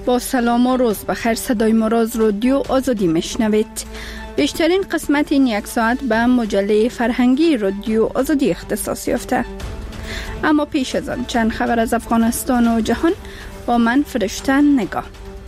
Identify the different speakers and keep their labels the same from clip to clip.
Speaker 1: با سلام و روز بخیر، صدای ما را از رادیو آزادی میشنوید. بیشترین قسمت این یک ساعت به مجله فرهنگی رادیو آزادی اختصاص یافته. اما پیش از آن چند خبر از افغانستان و جهان با من فرشته نگاه.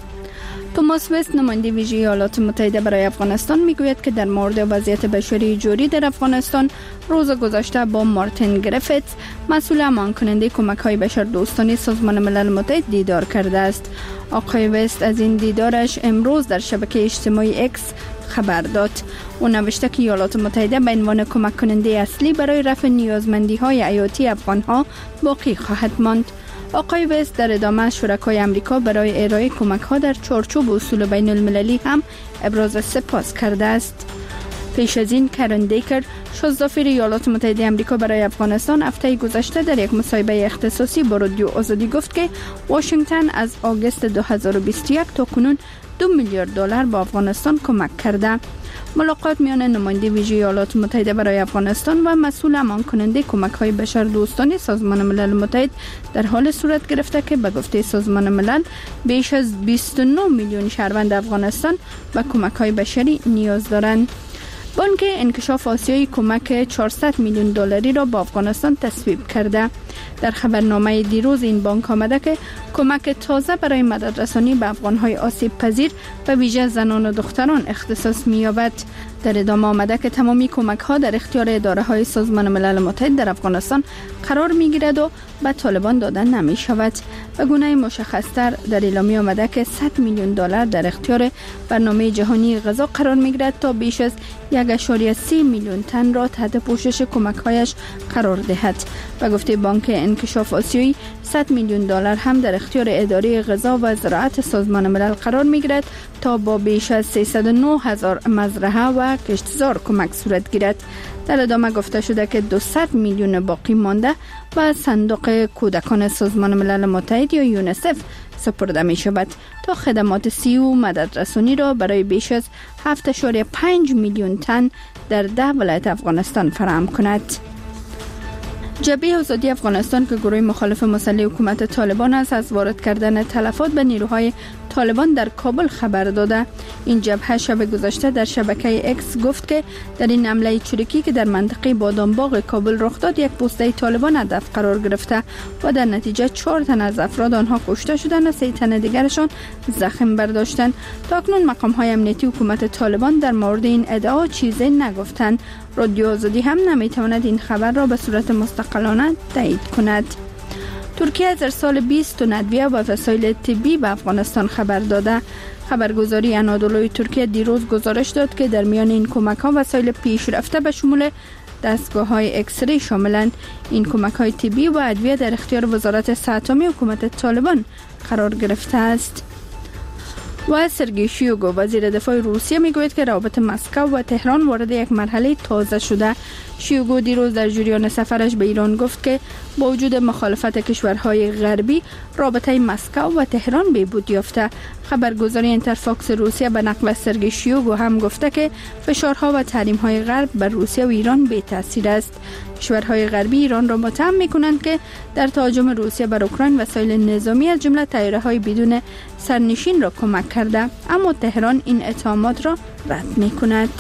Speaker 1: توماس وست، نماینده ویژه ایالات متحده برای افغانستان، میگوید که در مورد وضعیت بشری جوری در افغانستان روز گذشته با مارتین گریفیتس، مسئول امان کننده کمک‌های بشردوستانه سازمان ملل متحد دیدار کرده است. آقای وست از این دیدارش امروز در شبکه اجتماعی اکس خبر داد. او نوشته که ایالات متحده به عنوان کمک کننده اصلی برای رفع نیازمندی‌های حیاتی افغان‌ها باقی خواهد ماند. آقای وست در ادامه شرکای امریکا برای ارائه کمک‌ها در چارچوب اصول بین المللی هم ابراز سپاس کرده است. پیش از این کرن دیکر، شازدافیر ایالات متحده آمریکا برای افغانستان، هفته گذشته در یک مصاحبه اختصاصی با رادیو آزادی گفت که واشنگتن از آگوست 2021 تا کنون $2 میلیارد به افغانستان کمک کرده. ملاقات میان نماینده ویژه ایالات متحده برای افغانستان و مسئول امان کننده کمک‌های بشردوستانه سازمان ملل متحد در حال صورت گرفته که به گفته سازمان ملل بیش از 29 میلیون شهروند افغانستان به کمک‌های بشری نیاز دارند. بانک انکشاف آسیایی کمک $400 میلیون را به افغانستان تصویب کرده. در خبرنامه دیروز این بانک آمده که کمک تازه برای مدد رسانی به افغان‌های آسیب پذیر و ویژه زنان و دختران اختصاص می‌یابد. در ادامه آمده که تمامی کمک‌ها در اختیار اداره‌های سازمان ملل متحد در افغانستان قرار می‌گیرد و به طالبان داده نمی‌شود. به گونه مشخص‌تر در اعلامیه آمده که $100 میلیون در اختیار برنامه جهانی غذا قرار می‌گیرد تا بیش از 1.3 میلیون تن را تحت پوشش کمک‌هایش قرار دهد. به گفته بانک انکشاف آسیایی، $100 میلیون هم در اختیار اداره غذا و زراعت سازمان ملل قرار می‌گیرد تا با بیش از 309,000 مزرعه و کشتزار کمک صورت گیرد. در ادامه گفته شده که 200 میلیون باقی مانده و صندوق کودکان سازمان ملل متحد یا یونیسف سپرده می شود تا خدمات صحی و مدد رسانی را برای بیش از 7.5 میلیون تن در 10 ولایت افغانستان فراهم کند. جبهه آزادی افغانستان که گروه مخالف مسلح حکومت طالبان است، از وارد کردن تلفات به نیروهای طالبان در کابل خبر داده. این جبهه شب گذشته در شبکه اکس گفت که در این حمله چریکی که در منطقه بادامباغ کابل رخ داد، یک پوسته طالبان هدف قرار گرفته و در نتیجه 4 تن از افراد آنها کشته شدند و 3 تن دیگرشان زخم برداشتند. تاکنون مقام‌های امنیتی حکومت طالبان در مورد این ادعا چیزی نگفتند. رادیو آزادی هم نمیتواند این خبر را به صورت مستقلانه تایید کند. ترکیه از ارسال 20 تن ادویه و وسایل طبی به افغانستان خبر داده. خبرگزاری انادولوی ترکیه دیروز گزارش داد که در میان این کمک‌ها وسایل پیشرفته به شمول دستگاه‌های اکسری شاملند. این کمک‌های طبی و ادویه در اختیار وزارت صحت عامه حکومت طالبان قرار گرفته است. و سرگئی شویگو، وزیر دفاع روسیه، میگوید که روابط مسکو و تهران وارد یک مرحله تازه شده. شویگو دیروز در جریان سفرش به ایران گفت که با وجود مخالفت کشورهای غربی، رابطه مسکو و تهران بهبود یافته. خبرگزاری اینترفاکس روسیه به نقل سرگئی شویگو هم گفته که فشارها و تحریم‌های غرب بر روسیه و ایران بی تاثیر است. کشورهای غربی ایران را متهم می‌کنند که در تهاجم روسیه بر اوکراین وسایل نظامی از جمله طیاره‌های بدون سرنشین را کمک کرده، اما تهران این اتهامات را رد می‌کند.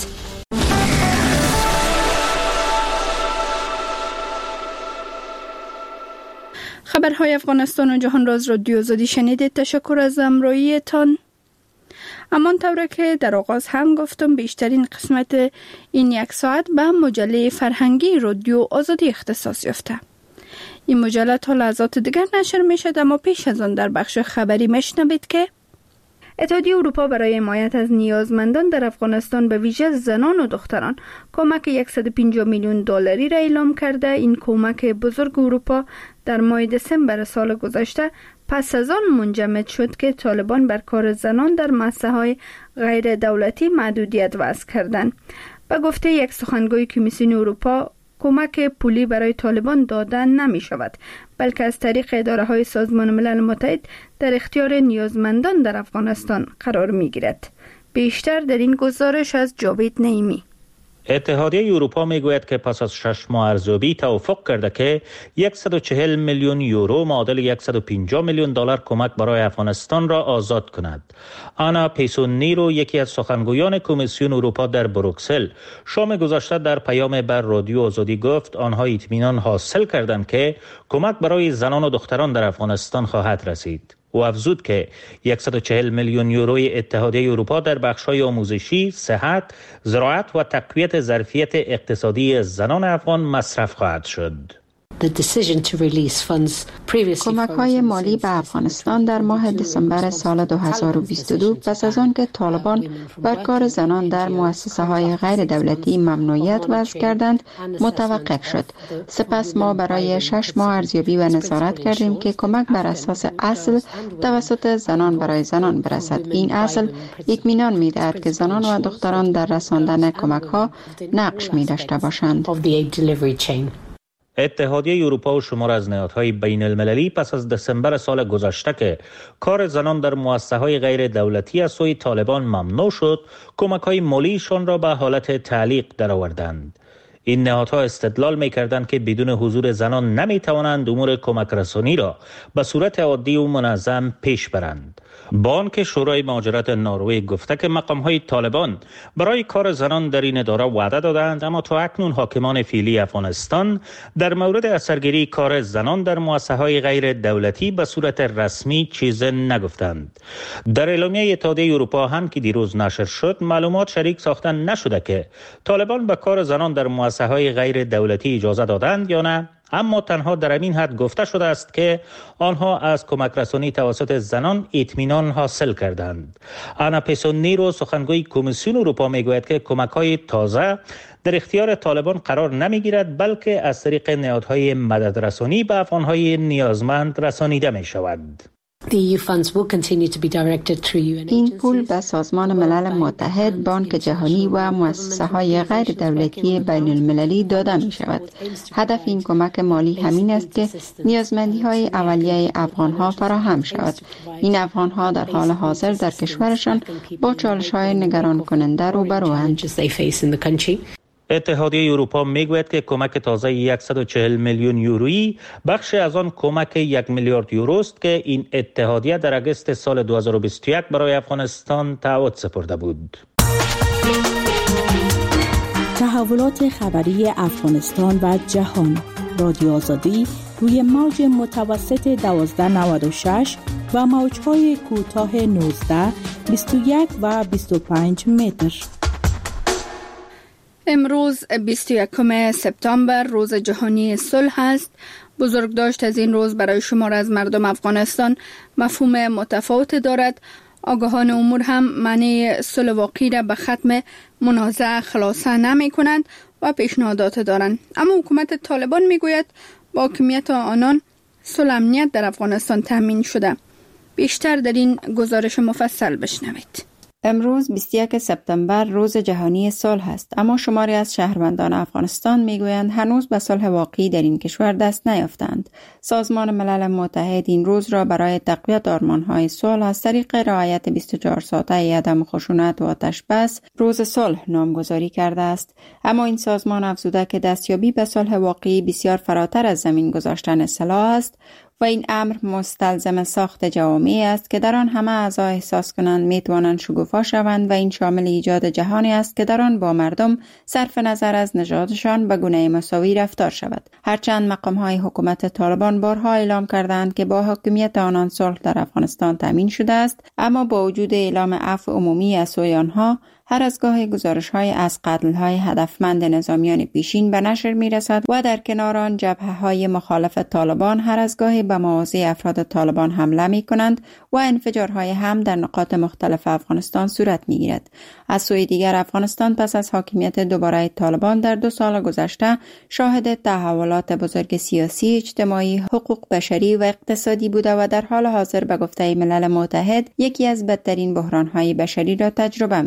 Speaker 1: خبرهای افغانستان و جهان را از رادیو آزادی شنیدید. تشکر از همراهیتان. همان طور که در آغاز هم گفتم، بیشترین قسمت این یک ساعت به مجله فرهنگی رادیو آزادی اختصاص یافته. این مجله تا لحظات دیگر نشر می شد، اما پیش از آن در بخش خبری میشنوید که اتحادیه اروپا برای حمایت از نیازمندان در افغانستان به ویژه زنان و دختران کمک $150 میلیون را اعلام کرده. این کمک بزرگ اروپا در ماه دسامبر سال گذشته پس از آن منجمد شد که طالبان بر کار زنان در مؤسسه‌های غیر دولتی محدودیت وضع کردند. به گفته یک سخنگوی کمیسیون اروپا، کمک پولی برای طالبان داده نمی شود، بلکه از طریق اداره‌های سازمان ملل متحد در اختیار نیازمندان در افغانستان قرار می گیرد. بیشتر در این گزارش از جاوید نعیمی.
Speaker 2: اتحادیه اروپا میگوید که پس از 6 ماه ارزیابی توافق کرده که 140 میلیون یورو معادل $150 میلیون کمک برای افغانستان را آزاد کند. آنا پیسونیرو، یکی از سخنگویان کمیسیون اروپا در بروکسل، شام گذشته در پیام بر رادیو آزادی گفت آنها اطمینان حاصل کردند که کمک برای زنان و دختران در افغانستان خواهد رسید. او افزود که 140 میلیون یوروی اتحادیه اروپا در بخش‌های آموزشی، صحت، زراعت و تقویت ظرفیت اقتصادی زنان افغان مصرف خواهد شد.
Speaker 3: کمک‌های مالی به افغانستان در ماه دسامبر سال 2022 پس از آن که طالبان بر کار زنان در مؤسسه‌های غیر دولتی ممنوعیت وضع کردند متوقف شد. سپس ما برای 6 ماه ارزیابی و نظارت کردیم که کمک بر اساس اصل توسط زنان برای زنان برسد. این اصل اطمینان می‌دهد که زنان و دختران در رساندن کمک‌ها نقش می‌داشته باشند.
Speaker 2: اتحادیه اروپا و شمار از نهادهای بین المللی پس از دسامبر سال گذشته که کار زنان در مؤسسه‌های غیر دولتی از سوی طالبان ممنوع شد، کمک‌های مالیشان را به حالت تعلیق درآوردند. این نهادها استدلال می‌کردند که بدون حضور زنان نمی‌توانند امور کمک رسانی را به صورت عادی و منظم پیش برند. بانک شورای مهاجرت نروژ گفته که مقام‌های طالبان برای کار زنان در این اداره وعده دادند، اما تا اکنون حاکمان فعلی افغانستان در مورد اثرگیری کار زنان در مؤسسه‌های غیر دولتی به صورت رسمی چیز نگفتند. در اعلامیه اتحادیه اروپا هم که دیروز نشر شد، معلومات شریک ساخته نشده که طالبان به کار زنان در مؤسسه‌های غیر دولتی اجازه دادند یا نه، اما تنها در این حد گفته شده است که آنها از کمک رسانی توسط زنان اطمینان حاصل کردند. آنا پیسونیرو، سخنگوی کمیسیون اروپا، میگوید که کمک‌های تازه در اختیار طالبان قرار نمیگیرد، بلکه از طریق نهادهای مدد رسانی به افغان‌های نیازمند رسانیده می شود.
Speaker 3: این پول به سازمان ملل متحد، بانک جهانی و مؤسسه‌های غیر دولتی بین المللی داده می شود. هدف این کمک مالی همین است که نیازمندی‌های اولیه افغان‌ها فراهم شود. این افغان‌ها در حال حاضر در کشورشان با چالش‌های نگران کننده روبروند.
Speaker 2: اتحادیه اروپا میگوید که کمک تازه 140 میلیون یورویی بخش از آن کمک 1 میلیارد یورو است که این اتحادیه در اگست سال 2021 برای افغانستان تعهد سپرده بود.
Speaker 4: تحولات خبری افغانستان و جهان. رادیو آزادی روی موج متوسط 1296 و موج‌های کوتاه 19، 21 و 25 متر.
Speaker 1: امروز 21 سپتامبر روز جهانی صلح است. بزرگداشت از این روز برای شمار از مردم افغانستان مفهوم متفاوت دارد. آگاهان امور هم معنی صلح واقعی را به ختم منازعه خلاصه نمی کنند و پیشنهادات دارند. اما حکومت طالبان می گوید با حاکمیت آنان صلح امنیت در افغانستان تامین شده. بیشتر در این گزارش مفصل بشنوید.
Speaker 3: امروز 21 سپتامبر روز جهانی صلح است، اما شماری از شهروندان افغانستان میگویند هنوز به صلح واقعی در این کشور دست نیافتند. سازمان ملل متحد این روز را برای تقویت آرمان‌های صلح از طریق رعایت 24 ساعته عدم خشونت و آتش بس روز صلح نامگذاری کرده است. اما این سازمان افزوده که دستیابی به صلح واقعی بسیار فراتر از زمین گذاشتن سلاح است و این امر مستلزم ساخت جوامعی است که در آن همه اعضا احساس کنند میتوانند شکوفا شوند و این شامل ایجاد جهانی است که در آن با مردم صرف نظر از نژادشان به گونه مساوی رفتار شود. هرچند مقام‌های حکومت طالبان بارها اعلام کردند که با حاکمیت آنان صلح در افغانستان تامین شده است، اما با وجود اعلام عفو عمومی از سوی آنها، هر از گاهی گزارش‌های از قتل‌های هدفمند نظامیان پیشین به نشر می‌رسد و در کنار آن جبهه‌های مخالف طالبان هر از گاهی به مواضع افراد طالبان حمله می‌کنند و انفجارهای هم در نقاط مختلف افغانستان صورت می‌گیرد. از سوی دیگر افغانستان پس از حاکمیت دوباره طالبان در 2 سال گذشته شاهد تحولات بزرگ سیاسی، اجتماعی، حقوق بشری و اقتصادی بوده و در حال حاضر به گفته ملل متحد یکی از بدترین بحران‌های بشری را تجربه می‌کند.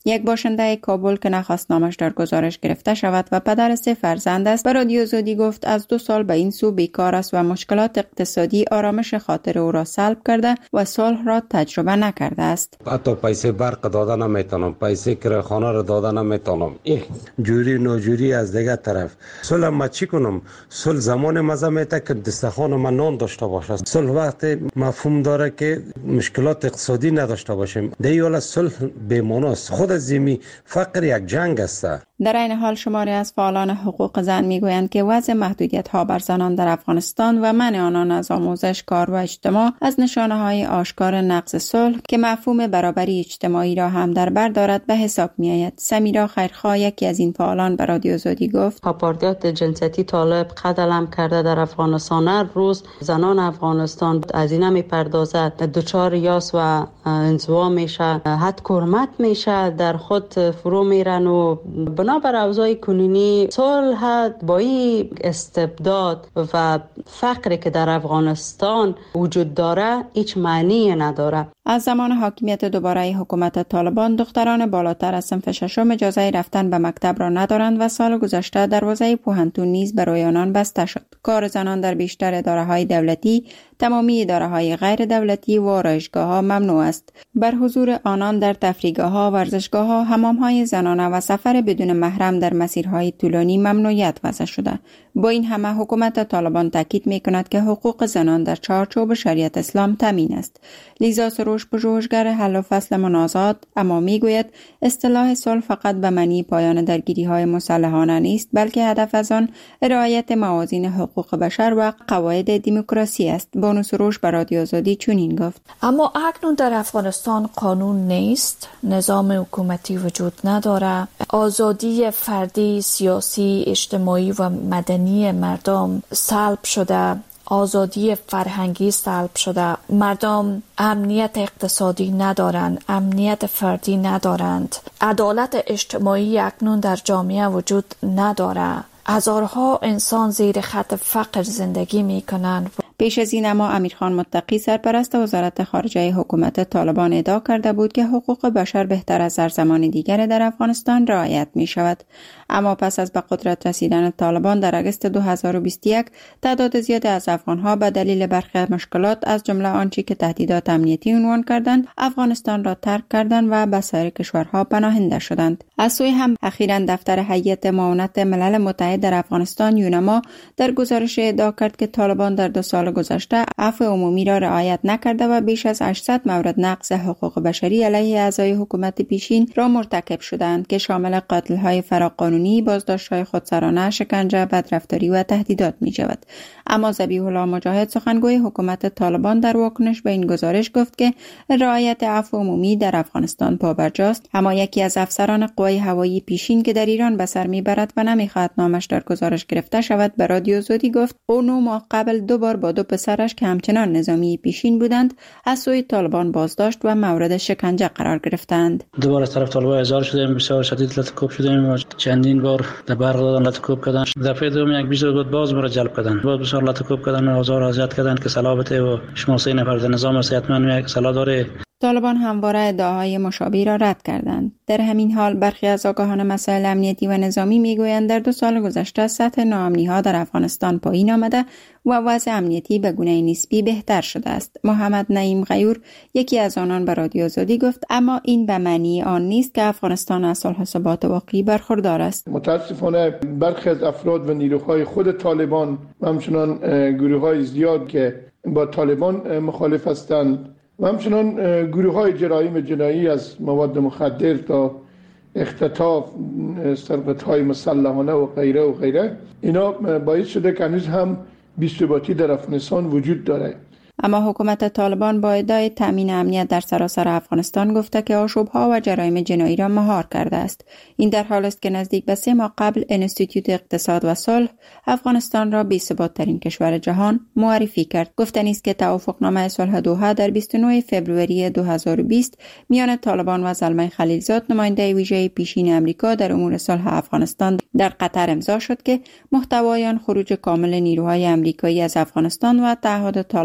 Speaker 3: یک باشنده کابل که نخواست نامش در گزارش گرفته شود و پدر 3 فرزند است، به رادیو آزادی گفت از 2 سال به این سو بیکار است و مشکلات اقتصادی آرامش خاطر او را سلب کرده و صلح را تجربه نکرده است.
Speaker 5: حتی پیسه برق دادن نمیتونم، پیسه کرایه خانه را دادن نمیتونم. جوری نوجوری از دیگه طرف. صلح ما چی کنم؟ صلح زمان مزه میته که دستخوان من نان داشته باشه. صلح وقتی مفهوم داره که مشکلات اقتصادی نداشته باشیم. دیگه صلح بی‌معناست. خود از زمین فقر یک جنگ است.
Speaker 3: در این حال شماری از فعالان حقوق زن میگویند که وضع محدودیت‌ها بر زنان در افغانستان و منع آنان از آموزش، کار و اجتماع از نشانه‌های آشکار نقض صلح که مفهوم برابری اجتماعی را هم در بر دارد به حساب می‌آید. سمیرا خیرخواه یکی از این فعالان به رادیو آزادی گفت:
Speaker 6: آپارتاید جنسیتی طالب قدم کرده در افغانستان. هر روز زنان افغانستان از این میپردازد دچار یاس و انزوا میشه، حد کرمت میشه، در خود فرو میرن و بنابر اوضاع کنونی صلح با این استبداد و فقری که در افغانستان وجود داره هیچ معنی نداره.
Speaker 3: از زمان حاکمیت دوباره حکومت طالبان دختران بالاتر از صنف ششم اجازه رفتن به مکتب را ندارند و سال گذشته دروازه پوهنتون نیز برای آنان بسته شد. کار زنان در بیشتر اداره‌های دولتی، تمامی اداره‌های غیر دولتی و آرایشگاه‌ها ممنوع است. بر حضور آنان در تفریحگاه‌ها، ورزشگاه‌ها، حمام‌های زنانه و سفر بدون محرم در مسیرهای طولانی ممنوعیت وضع شده. با این همه حکومت طالبان تاکید می‌کند که حقوق زنان در چارچوب شریعت اسلام تامین است. لیزا سروش پژوهشگر حل و فصل منازعات اما میگوید اصطلاح صلح فقط به معنی پایان درگیری‌های مسلحانه نیست، بلکه هدف از آن رعایت موازین حقوق بشر و قواعد دموکراسی است. بانو سروش به رادیو آزادی چنین گفت:
Speaker 7: اما اکنون در افغانستان قانون نیست، نظام حکومتی وجود نداره، آزادی فردی، سیاسی، اجتماعی و مدنی مردم سلب شده، آزادی فرهنگی سلب شده، مردم امنیت اقتصادی ندارند، امنیت فردی ندارند، عدالت اجتماعی اکنون در جامعه وجود نداره، هزارها انسان زیر خط فقر زندگی میکنند.
Speaker 3: پیش از این اما امیرخان متقی سرپرست وزارت خارجه حکومت طالبان ادعا کرده بود که حقوق بشر بهتر از هر زمان دیگر در افغانستان رعایت می شود. اما پس از به قدرت رسیدن طالبان در اگست 2021 تعداد زیاد از افغانها به دلیل برخی مشکلات از جمله آنچه که تهدیدات امنیتی عنوان کردند افغانستان را ترک کردند و به سایر کشورها پناهنده شدند. از سوی هم اخیراً دفتر هیئت معاونت ملل متحد در افغانستان یونما در گزارش ادعا کرد که طالبان در 2 سال گذشته عفو عمومی را رعایت نکرده و بیش از 800 مورد نقض حقوق بشری علیه اعضای حکومت پیشین را مرتکب شدند که شامل قتل‌های فراقانونی، بازداشت‌های خودسرانه، شکنجه، بدرفتاری و تهدیدات می‌شود. اما ذبیح الله مجاهد سخنگوی حکومت طالبان در واکنش به این گزارش گفت که رعایت عفو عمومی در افغانستان پابرجاست. اما یکی از افسران قوای هوایی پیشین که در ایران به سر می‌برد و نمی‌خواهد نامش در گزارش گرفته شود به رادیو آزادی گفت او 9 ماه قبل 2 بار با 2 پسرش که همچنان نظامی پیشین بودند از سوی طالبان بازداشت و مورد شکنجه قرار گرفتند.
Speaker 8: دوباره از طرف طالبان احضار شدیم، بسیار شدید لطکوب شدیم و چندین بار در برق دادن لطکوب کردن. دفعه دوم یک 20 بود باز مرا جلب کردن، باز بسیار لطکوب کردن و آزار اذیت کردن که صلابته و شما 3 نفر در نظام صحتمند یک صلاح داره.
Speaker 3: طالبان همواره ادعاهای مشابه را رد کردند. در همین حال برخی از آگاهان مسائل امنیتی و نظامی میگویند در 2 سال گذشته سطح ناامنی‌ها در افغانستان پایین آمده و وضع امنیتی به گونه نسبی بهتر شده است. محمد نعیم غیور یکی از آنان به رادیو آزادی گفت اما این به معنی آن نیست که افغانستان از صلح و ثبات واقعی برخوردار است.
Speaker 9: متاسفانه برخی از افراد و نیروهای خود طالبان و همچنان گروه‌های زیاد که با طالبان مخالف هستند و همچنان گروه‌های جنایی از مواد مخدر تا اختطاف، سرقت‌های مسلحانه و غیره اینا باعث شده که هنوز هم بی‌ثباتی در افغانستان وجود داره.
Speaker 3: اما حکومت طالبان با ادعای تامین امنیت در سراسر افغانستان گفته که آشوب‌ها و جرایم جنایی را مهار کرده است. این در حالی است که نزدیک به 3 ماه قبل انستیتوت اقتصاد و صلح افغانستان را بی‌ثبات‌ترین کشور جهان معرفی کرد. گفتنی است که توافقنامه صلح دوحه در 29 فوریه 2020 میان طالبان و زلمه خلیلزاد نماینده ویژه پیشین آمریکا در امور صلح افغانستان در قطر امضا شد که محتوای آن خروج کامل نیروهای آمریکایی از افغانستان و تعهد طالبان برای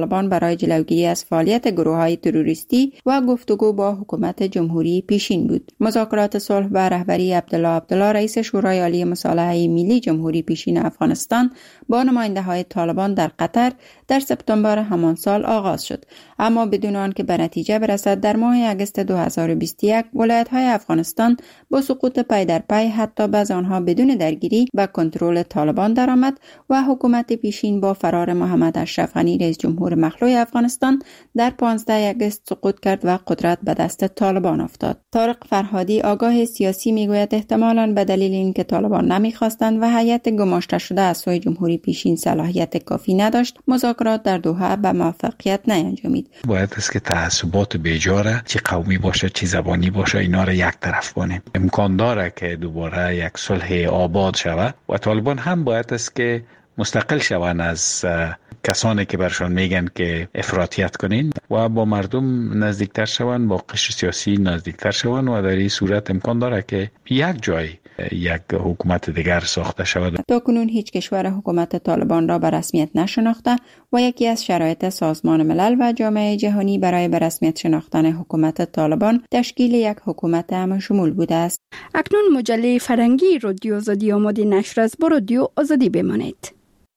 Speaker 3: برای جلوگیری از فعالیت گروه‌های تروریستی و گفتگو با حکومت جمهوری پیشین بود. مذاکرات صلح به رهبری عبدالله رئیس شورای عالی مصالحه ملی جمهوری پیشین افغانستان با نماینده‌های طالبان در قطر در سپتامبر همان سال آغاز شد، اما بدون آنکه به نتیجه برسد در ماه اگست 2021 ولایت‌های افغانستان با سقوط پی در پی حتی بعض آنها بدون درگیری به کنترل طالبان درآمد و حکومت پیشین با فرار محمد اشرف غنی رئیس جمهور مخلوع افغانستان در 15 اگست سقوط کرد و قدرت به دست طالبان افتاد. طارق فرهادی آگاه سیاسی میگوید احتمالاً به دلیل اینکه طالبان نمیخواستند و هیئت گماشته شده از سوی جمهوری پیشین صلاحیت کافی نداشت، مذاکرات در دوحه به موفقیت نیانجامید.
Speaker 10: باید است که تعصبات بیجاره، چه قومی باشه چه زبانی باشه، اینا را یک طرف کنیم. امکان داره که دوباره یک صلح آباد شود و طالبان هم باید است که مستقل شوند از کسانی که برشان میگن که افراطیت کنین و با مردم نزدیکتر شوند، با قشر سیاسی نزدیکتر شوند و در این صورت امکان داره که یک جای یک حکومت دیگر ساخته شود.
Speaker 3: تا کنون هیچ کشور حکومت طالبان را به رسمیت نشناخته و یکی از شرایط سازمان ملل و جامعه جهانی برای به رسمیت شناختن حکومت طالبان تشکیل یک حکومت همشمول بوده است.
Speaker 1: اکنون مجله فرهنگی رادیو آزادی آماده نشر است. با رادیو آزادی بمانید.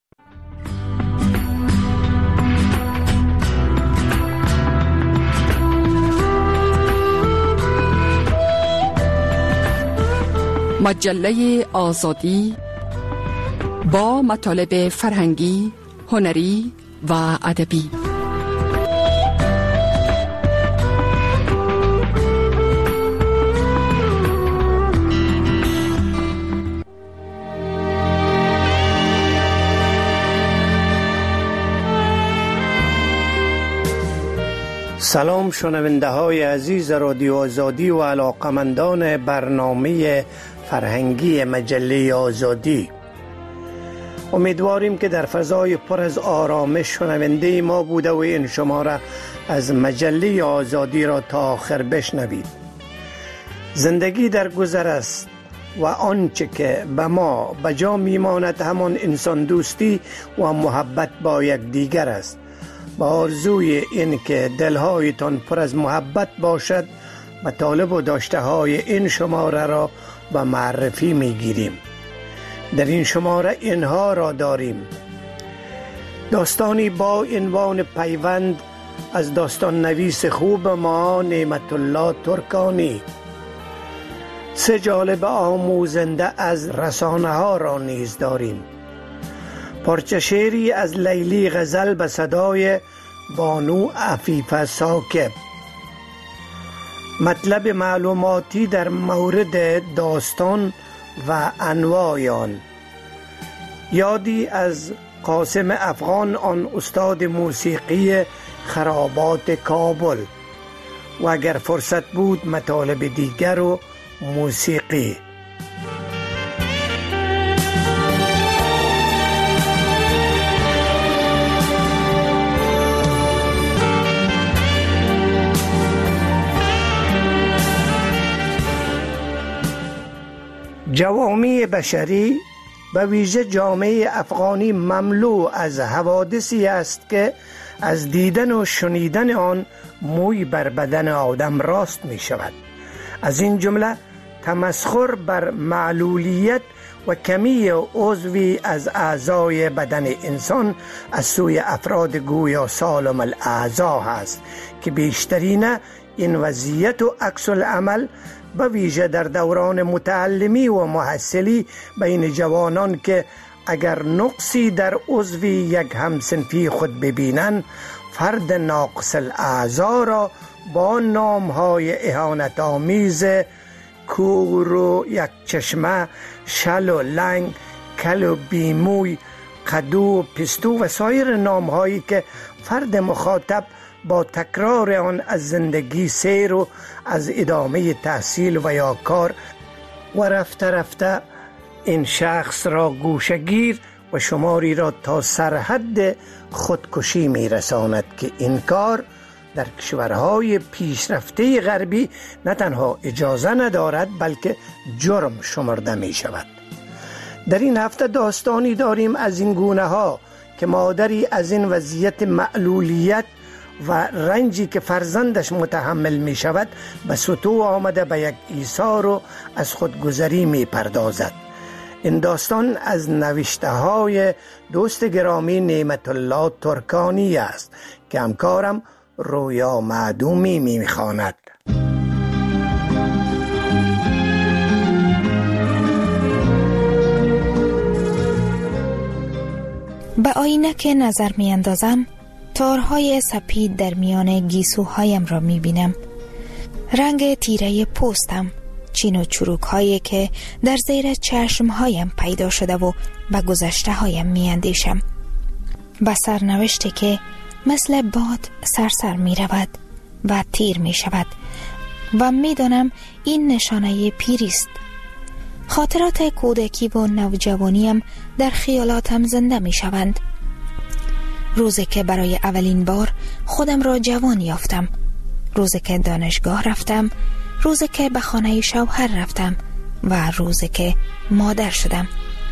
Speaker 11: مجله آزادی با مطالب فرهنگی، هنری و ادبی.
Speaker 12: سلام شنونده های عزیز رادیو آزادی و علاقمندان برنامه فرهنگی مجله آزادی. امیدواریم که در فضای پر از آرامش شنونده ما بوده و این شما را از مجله آزادی را تا آخر بشنوید. زندگی در گذر است و آنچه که به ما به جا میماند همان انسان دوستی و محبت با یک دیگر است. با آرزوی این که دلهایتان پر از محبت باشد، مطالب و داشته های این شماره را به معرفی میگیریم. در این شماره اینها را داریم: داستانی با عنوان پیوند از داستان نویس خوب ما نعمت الله ترکانی. 3 جالب آموزنده از رسانه ها را نیز داریم. پارچه شعری از لیلی غزل به صدای بانو عفیفه ساکب. مطلب معلوماتی در مورد داستان و انواع آن. یادی از قاسم افغان، آن استاد موسیقی خرابات کابل، و اگر فرصت بود مطالب دیگر و موسیقی. جوامع بشری به ویژه جامعه افغانی مملو از حوادثی است که از دیدن و شنیدن آن موی بر بدن آدم راست می شود. از این جمله تمسخر بر معلولیت و کمی عضوی از اعضای بدن انسان از سوی افراد گویا سالم الاعضا است که بیشترین این وضعیت و عکس العمل به ویژه در دوران متعلمی و محصلی بین جوانان که اگر نقصی در عضوی یک همسنفی خود ببینند، فرد ناقص الاعضا را با نامهای اهانت آمیز کور و یک چشمه، شل و لنگ، کل و بیموی، قدو و پستو و سایر نامهایی که فرد مخاطب با تکرار آن از زندگی سیر و از ادامه تحصیل و یا کار و رفته رفته این شخص را گوشگیر و شماری را تا سرحد خودکشی می رساند که این کار در کشورهای پیشرفته غربی نه تنها اجازه ندارد بلکه جرم شمرده می شود. در این هفته داستانی داریم از این گونه ها که مادری از این وضعیت معلولیت و رنجی که فرزندش متحمل می شود به سطوح آمده به یک ایثار و از خودگذری می پردازد. این داستان از نوشته های دوست گرامی نعمت الله ترکانی است که همکارم رویا معدومی می خواند.
Speaker 13: به آینه که نظر می اندازم تارهای سپید در میان گیسوهایم را می بینم. رنگ تیره پوستم، چین و چروک هایی که در زیر چشمهایم پیدا شده و به گذشته هایم می اندیشم. به سرنوشتی که مثل باد سرسر می رود و تیر می شود و می دانم این نشانه پیریست. خاطرات کودکی و نوجوانیم در خیالاتم زنده می شوند. روزی که برای اولین بار خودم را جوان یافتم، روزی که دانشگاه رفتم، روزی که به خانه شوهر رفتم و روزی که مادر شدم.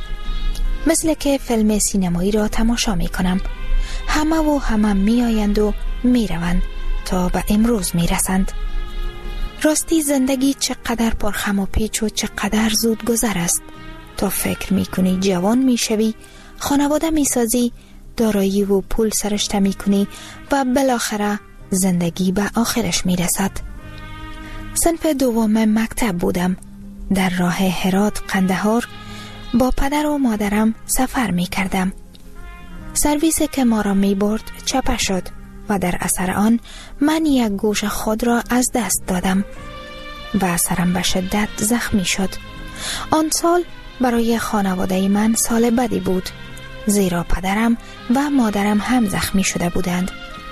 Speaker 13: مثل که فیلم سینمایی را تماشا می کنم. همه می آیند و می روند تا به امروز می رسند. راستی زندگی چقدر پرخم و پیچ و چقدر زود گذر است. تا فکر می کنی جوان می شوی، خانواده می سازی، دارایی و پول سرشته می کنی و بالاخره زندگی به آخرش می رسد. صنف دوم مکتب بودم. در راه هرات قندهار با پدر و مادرم سفر می کردم. سرویسی که ما را می برد چپه شد و در اثر آن من یک گوش خود را از دست دادم و سرم به شدت زخمی شد. آن سال برای خانواده من سال بدی بود، زیرا پدرم و مادرم هم زخمی شده بودند.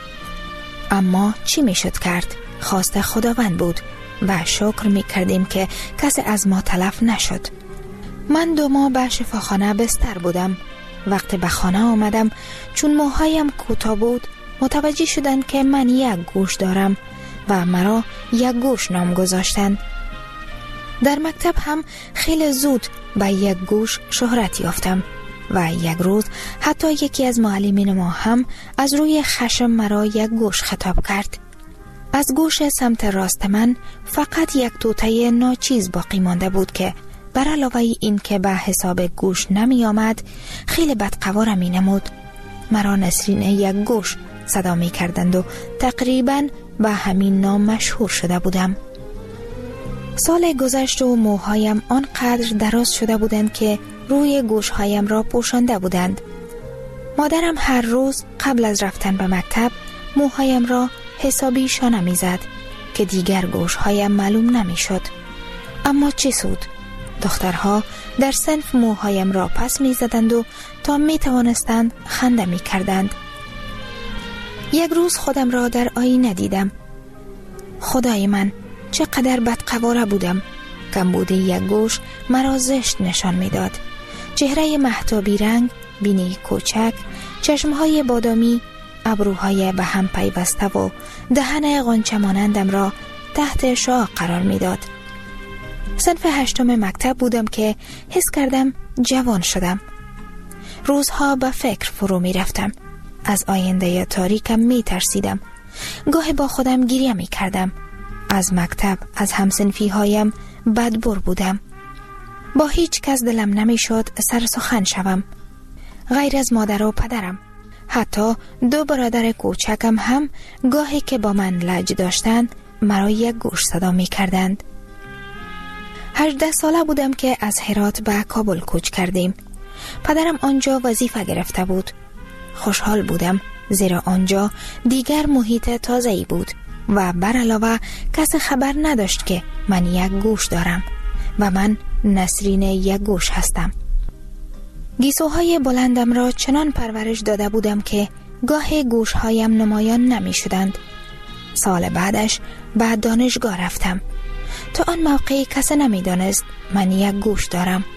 Speaker 13: اما چی می شد کرد؟ خواست خداوند بود و شکر می کردیم که کسی از ما تلف نشد. من 2 ماه به شفاخانه بستر بودم. وقتی به خانه آمدم، چون موهایم کوتاه بود، متوجه شدند که من یک گوش دارم و مرا یک گوش نام گذاشتند. در مکتب هم خیلی زود به یک گوش شهرت یافتم و یک روز حتی یکی از معلمین ما هم از روی خشم مرا یک گوش خطاب کرد. از گوش سمت راست من فقط یک توته ناچیز باقی مانده بود که بر علاوه این که به حساب گوش نمی آمد، خیلی بدقوارم می نمود. مرا نسرین یک گوش صدا می کردند و تقریباً به همین نام مشهور شده بودم. سال گذشت و موهایم آنقدر دراز شده بودند که روی گوشهایم را پوشانده بودند. مادرم هر روز قبل از رفتن به مکتب موهایم را حسابی شانه می زد که دیگر گوشهایم معلوم نمی شد. اما چه سود؟ دخترها در صنف موهایم را پس می زدند و تا می توانستند خنده می کردند. یک روز خودم را در آینه دیدم. خدای من، چقدر بدقواره بودم. کمبودی یک گوش مرا زشت نشان می داد. چهره مهتابی رنگ، بینی کوچک، چشمهای بادامی، ابروهای به هم پیوسته و دهن غنچه مانندم را تحت شعاع قرار می داد. صنف 8 مکتب بودم که حس کردم جوان شدم. روزها به فکر فرو می رفتم. از آینده تاریکم می ترسیدم. گاهی با خودم گریه می کردم. از مکتب، از همسنفی هایم بدبر بودم. با هیچ کس دلم نمی شد سر سخن شوم، غیر از مادر و پدرم. حتی 2 برادر کوچکم هم گاهی که با من لج داشتند مرا یک گوش صدا می کردند. 18 ساله بودم که از هرات به کابل کوچ کردیم. پدرم آنجا وظیفه گرفته بود. خوشحال بودم زیرا آنجا دیگر محیط تازه‌ای بود و بر علاوه کس خبر نداشت که من یک گوش دارم و من نسرین یک گوش هستم. گیسوهای بلندم را چنان پرورش داده بودم که گاه گوشهایم نمایان نمی شدند. سال بعدش به دانشگاه رفتم. تا آن موقع کسی نمی دانست من یک گوش دارم.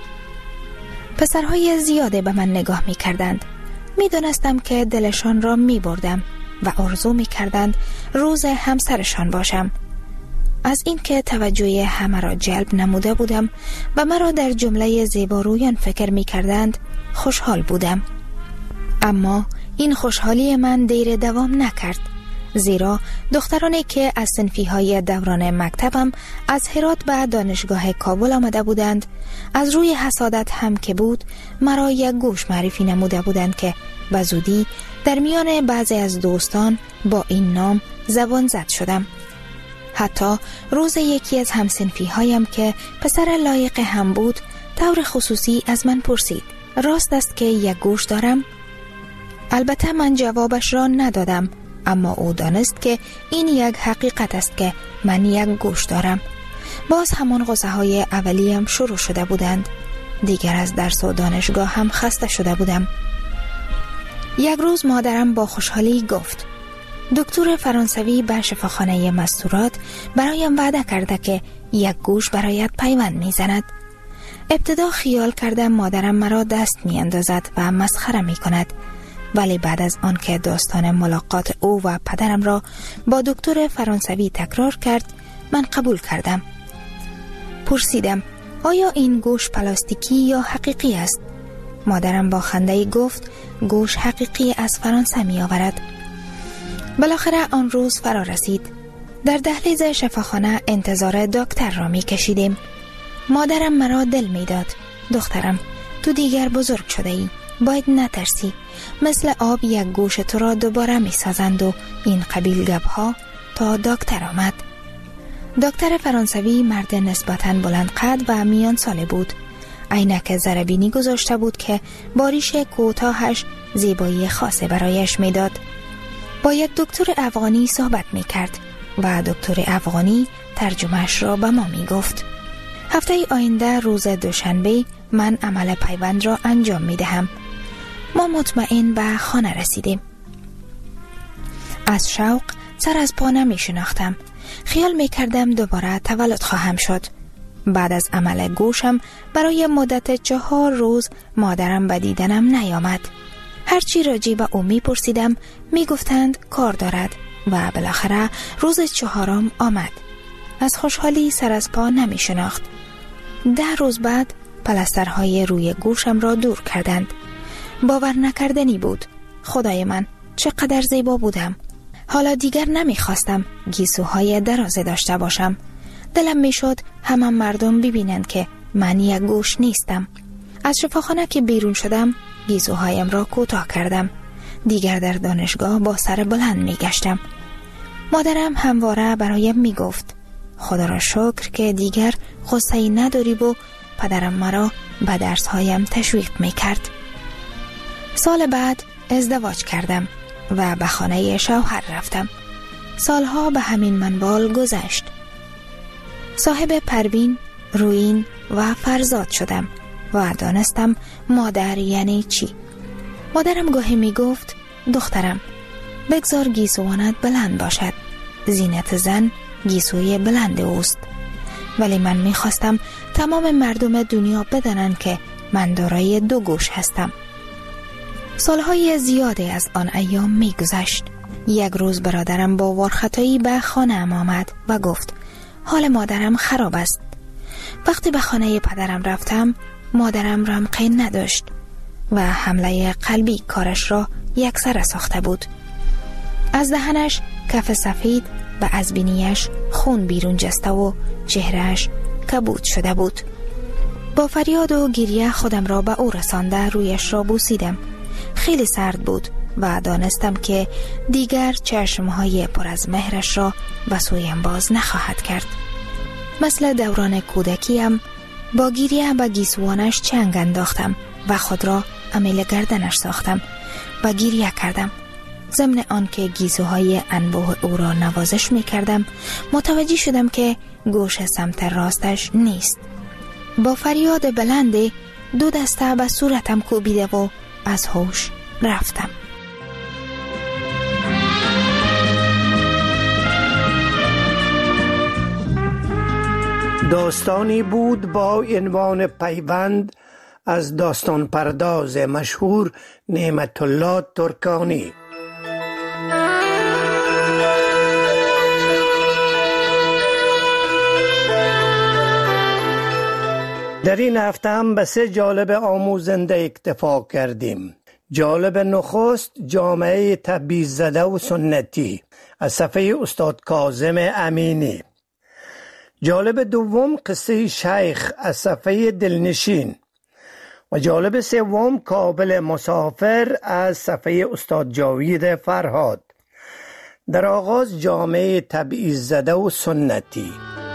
Speaker 13: پسرهای زیاده به من نگاه می کردند. می دانستم که دلشان را می بردم و آرزو می کردند روز همسرشان باشم. از این که توجه همه را جلب نموده بودم و مرا در جمله زیبارویان فکر می کردند خوشحال بودم. اما این خوشحالی من دیر دوام نکرد، زیرا دخترانی که از صنفی‌های دوران مکتبم از هرات به دانشگاه کابل آمده بودند، از روی حسادت هم که بود مرا یک گوش معرفی نموده بودند که به زودی در میان بعضی از دوستان با این نام زبان زد شدم. حتی روز یکی از همصنفی‌هایم که پسر لایق هم بود طور خصوصی از من پرسید راست است که یک گوش دارم؟ البته من جوابش را ندادم، اما او دانست که این یک حقیقت است که من یک گوش دارم. باز همان غصه های اولیم شروع شده بودند. دیگر از درس و دانشگاه هم خسته شده بودم. یک روز مادرم با خوشحالی گفت دکتر فرانسوی به شفاخانه مستورات برایم وعده کرده که یک گوش برایت پیوند میزند. ابتدا خیال کردم مادرم مرا دست می اندازد و مسخره می کند، ولی بعد از آن که داستان ملاقات او و پدرم را با دکتر فرانسوی تکرار کرد من قبول کردم. پرسیدم آیا این گوش پلاستیکی یا حقیقی است؟ مادرم با خنده گفت گوش حقیقی از فرانسه می آورد. بالاخره آن روز فرا رسید. در دهلیز شفاخانه انتظار دکتر را می کشیدیم. مادرم مرا دل می داد. دخترم تو دیگر بزرگ شده ای، باید نترسی، مثل آب یک گوش تو را دوباره می سازند و این قبیل گپ‌ها. تا دکتر آمد. دکتر فرانسوی مرد نسبتاً بلند قد و میان ساله بود. عینک زربینی گذاشته بود که با ریش کوتاهش زیبایی خاصی برایش میداد. با یک دکتر افغانی صحبت می کرد و دکتر افغانی ترجمهش را به ما می گفت. هفته آینده روز دوشنبه من عمل پیوند را انجام می دهم. ما مطمئن به خانه رسیدیم. از شوق سر از پا نمی شناختم. خیال می کردم دوباره تولد خواهم شد. بعد از عمل گوشم برای مدت 4 روز مادرم به دیدنم نیامد. هرچی راجع به او می پرسیدم می گفتند کار دارد و بالاخره روز 4 آمد. از خوشحالی سر از پا نمی شناخت. 10 روز بعد پلسترهای روی گوشم را دور کردند. باور نکردنی بود. خدای من چقدر زیبا بودم. حالا دیگر نمی خواستم گیسوهای درازه داشته باشم. دلم می شد همه مردم ببینند که من یک گوش نیستم. از شفاخانه که بیرون شدم گیسوهایم را کوتاه کردم. دیگر در دانشگاه با سر بلند می گشتم. مادرم همواره برایم می گفت خدا را شکر که دیگر غصه‌ای نداری و پدرم مرا به درسهایم تشویق می کرد. سال بعد ازدواج کردم و به خانه شوهر رفتم. سالها به همین منوال گذشت. صاحب پروین، روین و فرزاد شدم و دانستم مادر یعنی چی. مادرم گاهی می گفت دخترم بگذار گیسوانت بلند باشد. زینت زن گیسوی بلند اوست. ولی من می خواستم تمام مردم دنیا بدانند که من دارای 2 گوش هستم. سالهای زیادی از آن ایام می گذشت. یک روز برادرم با وارختایی به خانه ام آمد و گفت حال مادرم خراب است. وقتی به خانه پدرم رفتم مادرم رمقی نداشت و حمله قلبی کارش را یکسره ساخته بود. از دهنش کف سفید و از بینیش خون بیرون جسته و چهرهش کبود شده بود. با فریاد و گریه خودم را به او رسانده رویش را بوسیدم. خیلی سرد بود و دانستم که دیگر چشمهای پر از مهرش را به سویم باز نخواهد کرد. مثل دوران کودکیم با گریه به گیسوانش چنگ انداختم و خود را عمیل گردنش ساختم و گریه کردم. ضمن آن که گیسوهای انبوه او را نوازش می کردم متوجه شدم که گوش سمت راستش نیست. با فریاد بلندی 2 دسته به صورتم کوبیده و از هوش رفتم.
Speaker 12: داستانی بود با عنوان پیوند از داستان پرداز مشهور نعمت الله ترکانی. در این هفته هم به 3 جالب آموزنده اکتفا کردیم. جالب نخست جامعه تبعیض زده و سنتی از صفحه استاد کاظم امینی. جالب دوم قصه شیخ از صفحه دلنشین و جالب سوم کابل مسافر از صفحه استاد جاوید فرهاد. در آغاز جامعه تبعیض زده و سنتی.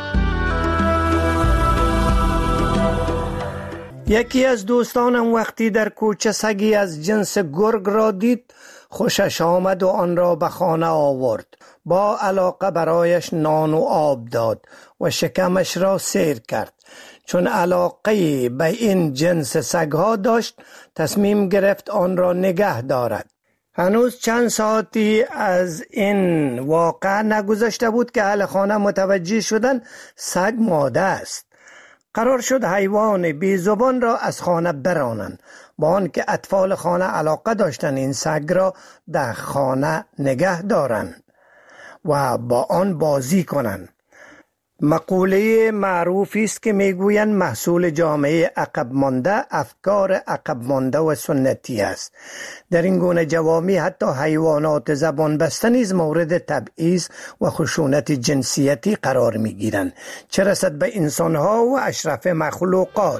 Speaker 12: یکی از دوستانم وقتی در کوچه سگی از جنس گرگ را دید خوشش آمد و آن را به خانه آورد. با علاقه برایش نان و آب داد و شکمش را سیر کرد. چون علاقه به این جنس سگها داشت تصمیم گرفت آن را نگه دارد. هنوز چند ساعتی از این واقع نگذشته بود که اهل خانه متوجه شدند سگ ماده است. قرار شد حیوان بی زبان را از خانه برانند، با آنکه اطفال خانه علاقه داشتند این سگ را در خانه نگه دارند و با آن بازی کنند. مقوله معروفی است که میگویند محصول جامعه عقب مانده افکار عقب مانده و سنتی است. در این گونه جوامع حتی حیوانات زبان بسته نیز مورد تبعیض و خشونت جنسیتی قرار میگیرند، چه رسد به انسانها و اشرف مخلوقات.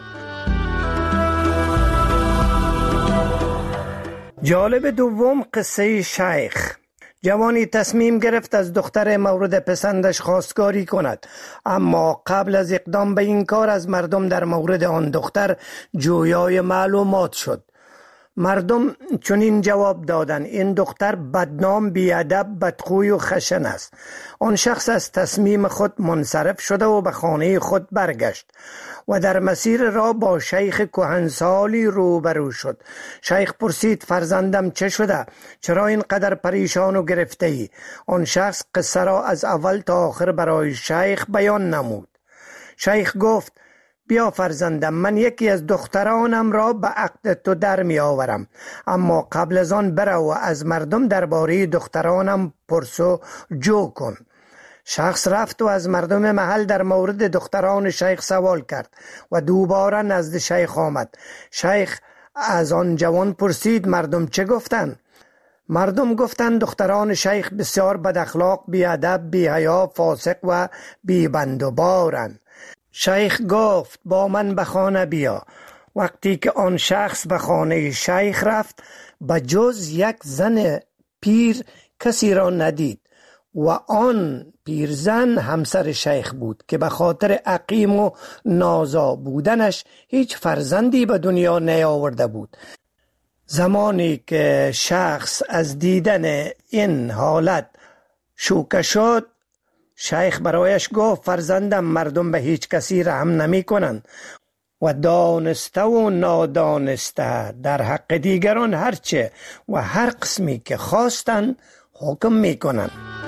Speaker 12: جالب دوم قصه شیخ. جوانی تصمیم گرفت از دختر مورد پسندش خواستگاری کند، اما قبل از اقدام به این کار از مردم در مورد آن دختر جویای معلومات شد. مردم چنین جواب دادند این دختر بدنام، بیادب، بدخوی و خشن است. آن شخص از تصمیم خود منصرف شده و به خانه خود برگشت و در مسیر راه با شیخ کهنسالی روبرو شد. شیخ پرسید فرزندم چه شده؟ چرا اینقدر پریشان و گرفته ای؟ آن شخص قصه را از اول تا آخر برای شیخ بیان نمود. شیخ گفت بیا فرزندم، من یکی از دخترانم را به عقد تو در می آورم، اما قبل از آن برو و از مردم درباره دخترانم پرسو جو کن. شخص رفت و از مردم محل در مورد دختران شیخ سوال کرد و دوباره نزد شیخ آمد. شیخ از آن جوان پرسید مردم چه گفتند؟ مردم گفتند دختران شیخ بسیار بد اخلاق، بی ادب، بی حیا، فاسق و بی بند و بارند. شیخ گفت با من به خانه بیا. وقتی که آن شخص به خانه شیخ رفت به جز یک زن پیر کسی را ندید و آن پیرزن همسر شیخ بود که به خاطر عقیم و نازا بودنش هیچ فرزندی به دنیا نیاورده بود. زمانی که شخص از دیدن این حالت شوکه شد، شیخ برایش گفت فرزندم مردم به هیچ کسی رحم نمی کنند و دانسته و نادانسته در حق دیگران هرچه و هر قسمی که خواستند حکم می کنند.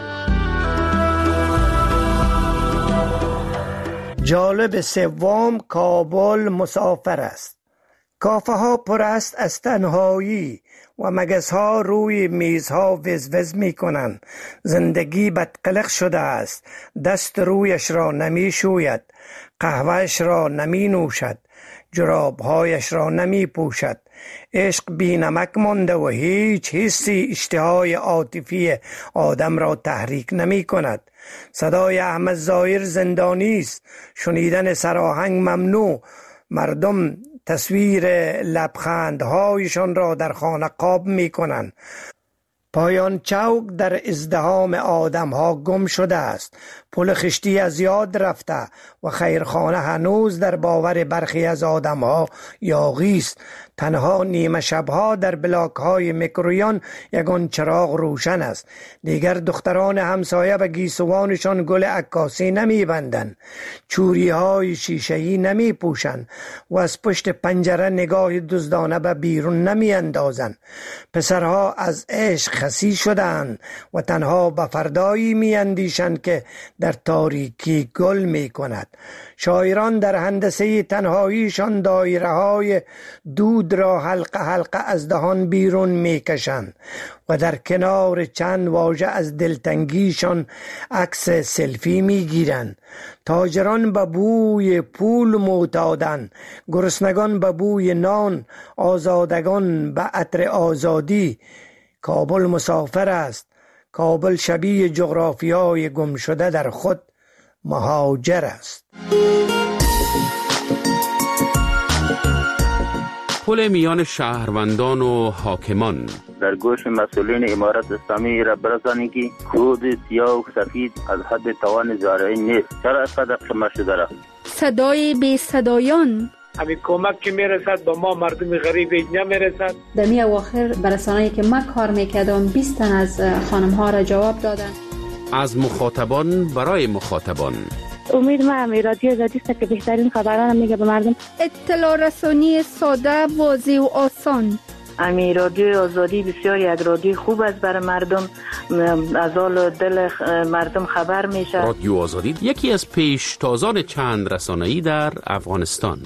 Speaker 12: جالب سوم کابل مسافر است. کافه ها پر است از تنهایی و مگس ها روی میزها وزوز می کنند. زندگی بدقلق شده است. دست رویش را نمی شوید، قهوهش را نمی نوشد، جرابهایش را نمی پوشد. عشق بی نمک مانده و هیچ حسی اشتهای عاطفی آدم را تحریک نمی کند. صدای احمد ظاهر زندانی است، شنیدن سراهنگ ممنوع. مردم تصویر لبخندهایشان را در خانه قاب می کنند. پایان چوک در ازدحام آدم ها گم شده است. پل خشتی از یاد رفته و خیرخانه هنوز در باور برخی از آدم ها یاغی است. تنها نیمه شبها در بلاک های میکرویان یگان چراغ روشن است. دیگر دختران همسایه و گیسوانشان گل عکاسی نمی بندند، چوری های شیشه‌ای نمی پوشند و از پشت پنجره نگاه دزدانه به بیرون نمی اندازند. پسرها از عشق خسی شدند و تنها به فردایی می اندیشند که در تاریکی گل می کند. شاعران در هندسه تنهاییشان دایره های دود دود را حلقه حلقه از دهان بیرون میکشند و در کنار چند واژه از دلتنگیشان عکس سلفی میگیرند. تاجران به بوی پول معتادند، گرسنگان به بوی نان، آزادگان به عطر آزادی. کابل مسافر است، کابل شبیه جغرافیای گم شده در خود مهاجر است.
Speaker 14: پل میان شهروندان و حاکمان
Speaker 15: در گوش مسئولین امارت اسلامی را برسانید که کود سیاه و سفید از حد توان زارعی نیست. چرا اینقدر قمه شده را؟
Speaker 1: صدای بی صدایان،
Speaker 16: همین کمک که میرسد به ما مردم غریب نمیرسد.
Speaker 17: در می اواخر برسانه‌ای که ما کار میکردم 20 تن از خانم ها را جواب دادن.
Speaker 14: از مخاطبان برای مخاطبان.
Speaker 18: امید ما همی رادیو آزادی است که بهترین خبران میگه به مردم.
Speaker 1: اطلاع رسانی ساده، واضح و آسان.
Speaker 19: امی رادیو آزادی بسیار یک رادیو خوب است برای مردم، از حال دل مردم خبر میشه.
Speaker 14: رادیو آزادی یکی از پیشتازان چند رسانه‌ای در افغانستان.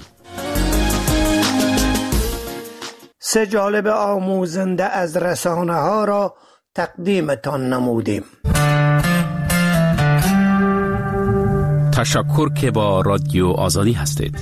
Speaker 12: سه جالب آموزنده از رسانه ها را تقدیمتان نمودیم.
Speaker 14: تشکر که با رادیو آزادی هستید.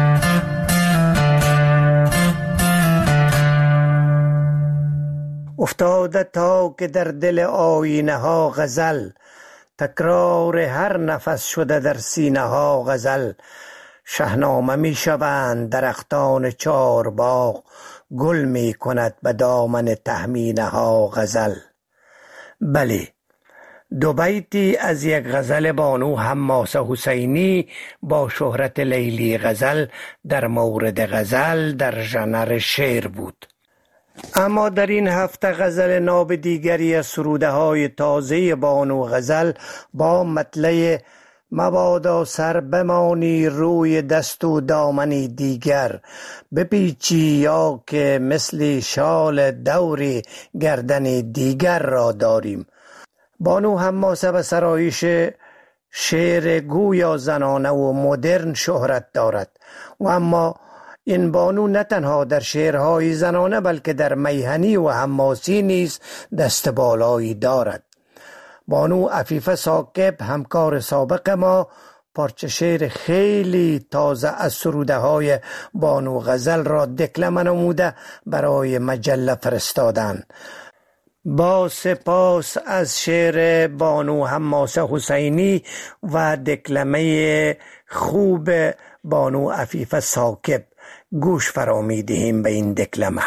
Speaker 12: افتاده تا که در دل آینه ها غزل، تکرار هر نفس شده در سینه ها غزل. شهنامه می شوند درختان چار باغ، گل می کند به دامن تهمینه ها غزل. بله، دو بیتی از یک غزل بانو حماسه حسینی با شهرت لیلی غزل در مورد غزل در ژانر شعر بود. اما در این هفته غزل ناب دیگری از سروده های تازه بانو غزل با مطلع مبادا سر بمانی روی دست و دامنی دیگر، بپیچی یا که مثل شال دوری گردن دیگر را داریم. بانو حماسه به سرایش شعر گویا زنانه و مدرن شهرت دارد و اما این بانو نه تنها در شعرهای زنانه بلکه در میهنی و حماسی نیز دست بالایی دارد. بانو عفیفه ثاقب، همکار سابق ما، پارچه شعر خیلی تازه از سروده های بانو غزل را دکلمه نموده برای مجله فرستادن. با سپاس از شعر بانو حماسه حسینی و دکلمه خوب بانو عفیفه ثاقب گوش فرامی دهیم به این دکلمه.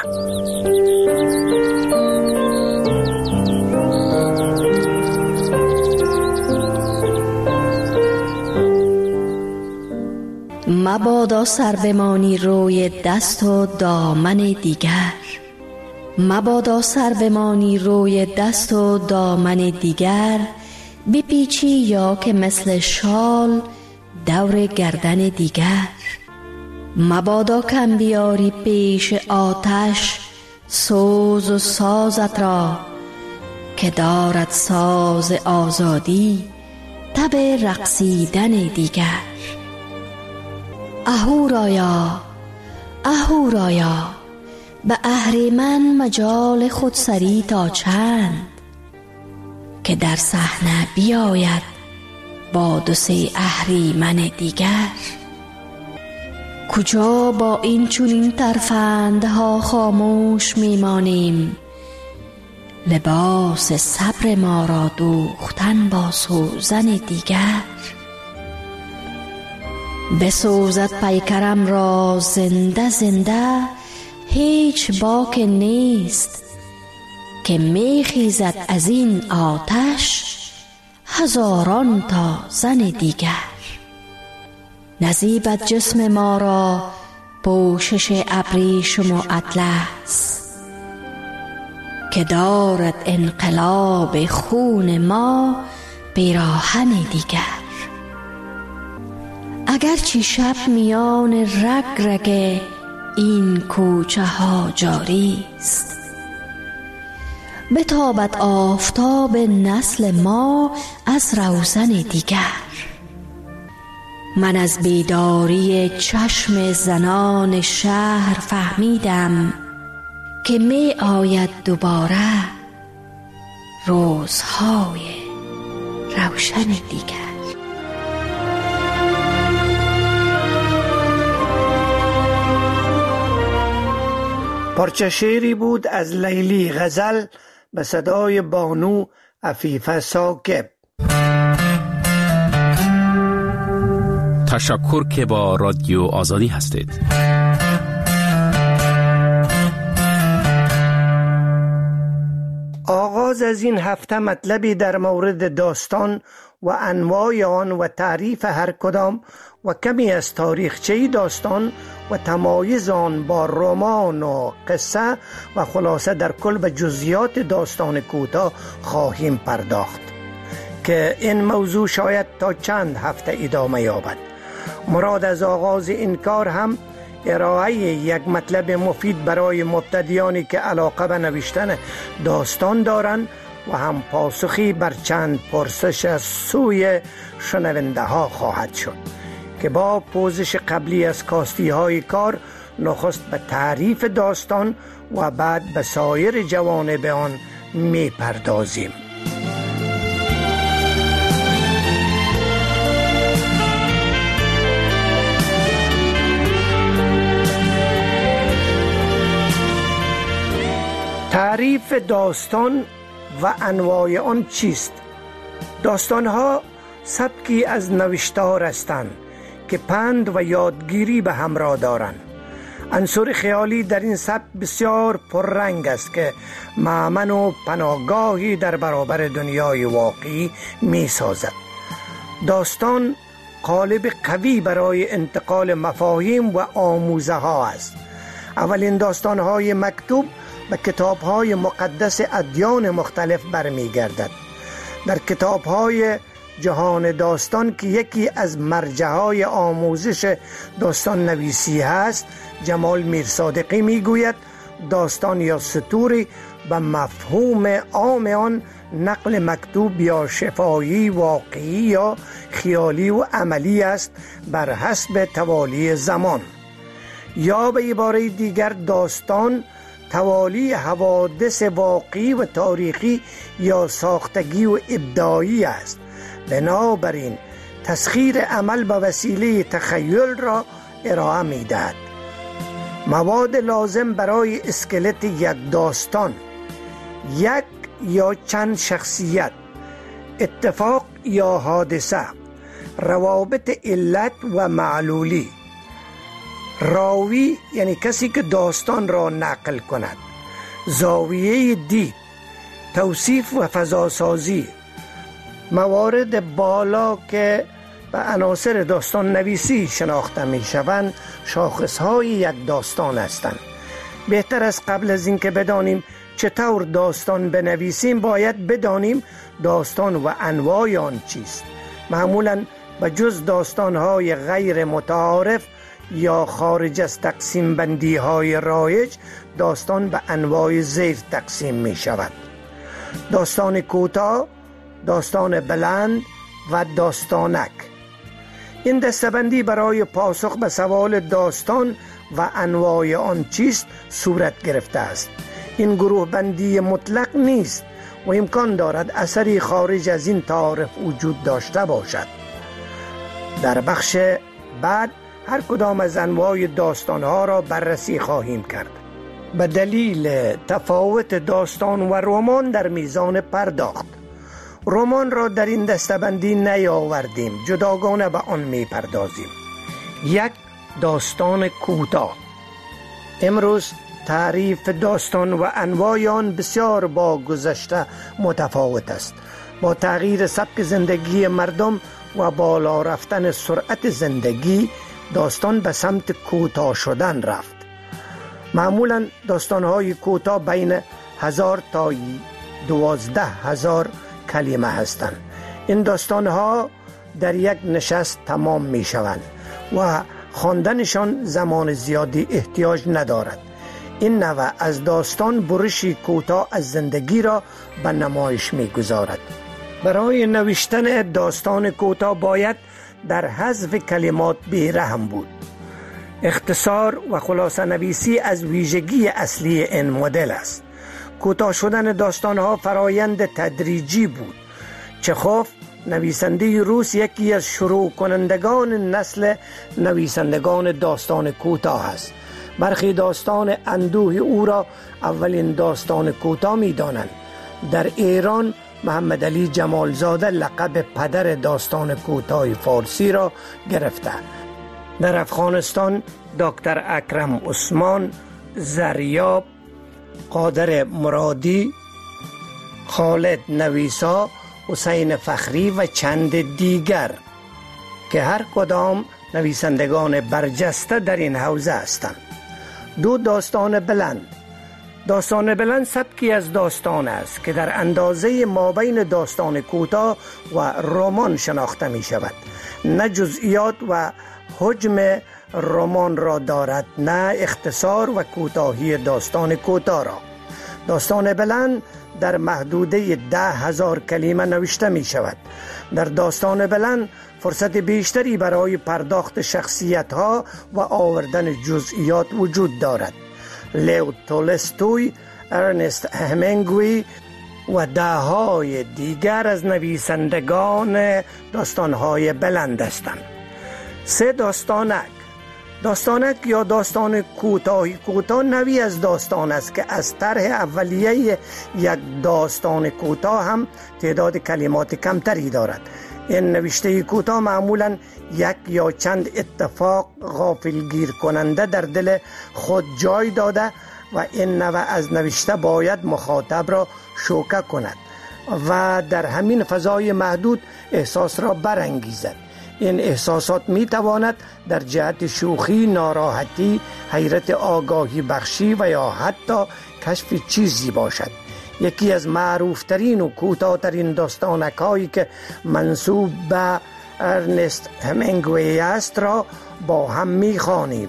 Speaker 20: مبادا سر بمانی روی دست و دامن دیگر، مبادا سر بمانی روی دست و دامن دیگر، بپیچی یا که مثل شال دور گردن دیگر. مبادا کم بیاری پیش آتش سوز و سازت را، که دارد ساز آزادی تب رقصیدن دیگر. اهورایا اهورایا، به اهریمن مجال خودسری تا چند، که در صحنه بیاید با دو سه اهریمن دیگر. کجا با این چنین ترفندها خاموش میمانیم، لباس صبر ما را دوختن با سوزن دیگر. بسوزد پیکرم را زنده زنده، هیچ باک نیست، که میخیزد از این آتش هزاران تا زن دیگر. نزیبد جسم ما را پوشش ابریشم و اطلس، که دارد انقلاب خون ما پیراهن دیگر. اگرچه شب میان رگ رگ این کوچه ها جاری است، بتابد آفتاب نسل ما از روزن دیگر. من از بیداری چشم زنان شهر فهمیدم که می آید دوباره روزهای روشن دیگر.
Speaker 12: پارچه شعری بود از لیلی غزل به صدای بانو عفیفه ثاقب.
Speaker 14: تشکر که با رادیو آزادی هستید.
Speaker 12: آغاز از این هفته مطلبی در مورد داستان و انواع آن و تعریف هر کدام و کمی از تاریخچه داستان و تمایز آن با رمان و قصه و خلاصه در کل به جزئیات داستان کوتاه خواهیم پرداخت که این موضوع شاید تا چند هفته ادامه یابد. مراد از آغاز این کار هم ارائه یک مطلب مفید برای مبتدیانی که علاقه به نوشتن داستان دارند و هم پاسخی بر چند پرسش از سوی شنونده ها خواهد شد که با پوزش قبلی از کاستی های کار نخست به تعریف داستان و بعد به سایر جوانب آن می پردازیم. تعریف داستان و انواع آن چیست؟ داستان‌ها سبکی از نوشتار هستند که پند و یادگیری به همراه دارند. عنصر خیالی در این سبک بسیار پررنگ است که مأمن و پناهگاهی در برابر دنیای واقعی می سازد. داستان قالب قوی برای انتقال مفاهیم و آموزه ها است. اولین داستان‌های مکتوب به کتاب‌های مقدس ادیان مختلف برمیگردد. در کتاب‌های جهان داستان که یکی از مرجع‌های آموزش داستان نویسی هست، جمال میرصادقی میگوید داستان یا سطوری به مفهوم عام آن نقل مکتوب یا شفاهی واقعی یا خیالی و عملی است بر حسب توالی زمان. یا به عباره دیگر داستان توالی حوادث واقعی و تاریخی یا ساختگی و ابداعی است. بنابراین تسخیر عمل به وسیله تخیل را ارائه می دهد. مواد لازم برای اسکلت یک داستان: یک یا چند شخصیت، اتفاق یا حادثه، روابط علت و معلولی، راوی یعنی کسی که داستان را نقل کند، زاویه دید، توصیف و فضاسازی. موارد بالا که به عناصر داستان نویسی شناخته می شوند شاخصهای یک داستان هستند. بهتر از قبل از اینکه بدانیم چطور داستان بنویسیم باید بدانیم داستان و انواع آن چیست. معمولاً به جز داستانهای غیر متعارف یا خارج از تقسیم بندی های رایج، داستان به انواع زیر تقسیم می شود: داستان کوتاه، داستان بلند و داستانک. این دسته‌بندی برای پاسخ به سوال داستان و انواع آن چیست صورت گرفته است. این گروه بندی مطلق نیست و امکان دارد اثری خارج از این تعارف وجود داشته باشد. در بخش بعد هر کدام از انواع داستانها را بررسی خواهیم کرد. به دلیل تفاوت داستان و رمان در میزان پرداخت، رمان را در این دسته‌بندی نیاوردیم، جداگانه به آن می پردازیم. یک، داستان کوتاه. امروز تعریف داستان و انواع آن بسیار با گذشته متفاوت است. با تغییر سبک زندگی مردم و بالا رفتن سرعت زندگی، داستان به سمت کوتاه شدن رفت. معمولا داستان‌های کوتاه بین 1000 تا 12000 کلمه هستند. این داستان‌ها در یک نشست تمام می شوند و خواندنشان زمان زیادی احتیاج ندارد. این نوع از داستان برشی کوتاه از زندگی را به نمایش می گذارد. برای نوشتن داستان کوتاه باید در حذف کلمات بی‌رحم بود. اختصار و خلاصه نویسی از ویژگی اصلی این مدل است. کوتاه شدن داستانها فرایند تدریجی بود. چخوف نویسنده روس یکی از شروع کنندگان نسل نویسندگان داستان کوتاه است. برخی داستان اندوه او را اولین داستان کوتاه می دانند. در ایران محمد علی جمالزاده لقب پدر داستان کوتاه فارسی را گرفته. در افغانستان دکتر اکرم عثمان، زریاب، قادر مرادی، خالد نویسا، حسین فخری و چند دیگر که هر کدام نویسندگان برجسته در این حوزه هستند. دو داستان بلند. داستان بلند سبکی از داستان است که در اندازه مابین داستان کوتاه و رمان شناخته می شود. نه جزئیات و حجم رمان را دارد، نه اختصار و کوتاهی داستان کوتاه را. داستان بلند در محدوده 10,000 کلمه نوشته می شود. در داستان بلند فرصت بیشتری برای پرداخت شخصیت ها و آوردن جزئیات وجود دارد. لیو تولستوی، ارنست همینگوی و ده‌های دیگر از نویسندگان داستان‌های بلند هستند. 3 داستانک یا داستان کوتاه نوعی از داستان است که از طرح اولیه یک داستان کوتاه هم تعداد کلمات کمتری دارد. این نوشته کوتاه معمولا یک یا چند اتفاق غافلگیر کننده در دل خود جای داده و این نوع از نوشته باید مخاطب را شوکه کند و در همین فضای محدود احساس را برانگیزد. این احساسات می تواند در جهت شوخی، ناراحتی، حیرت آگاهی بخشی و یا حتی کشف چیزی باشد. یکی از معروفترین و کوتاه‌ترین داستانک هایی که منسوب به ارنست همینگوی است را با هم می خوانیم.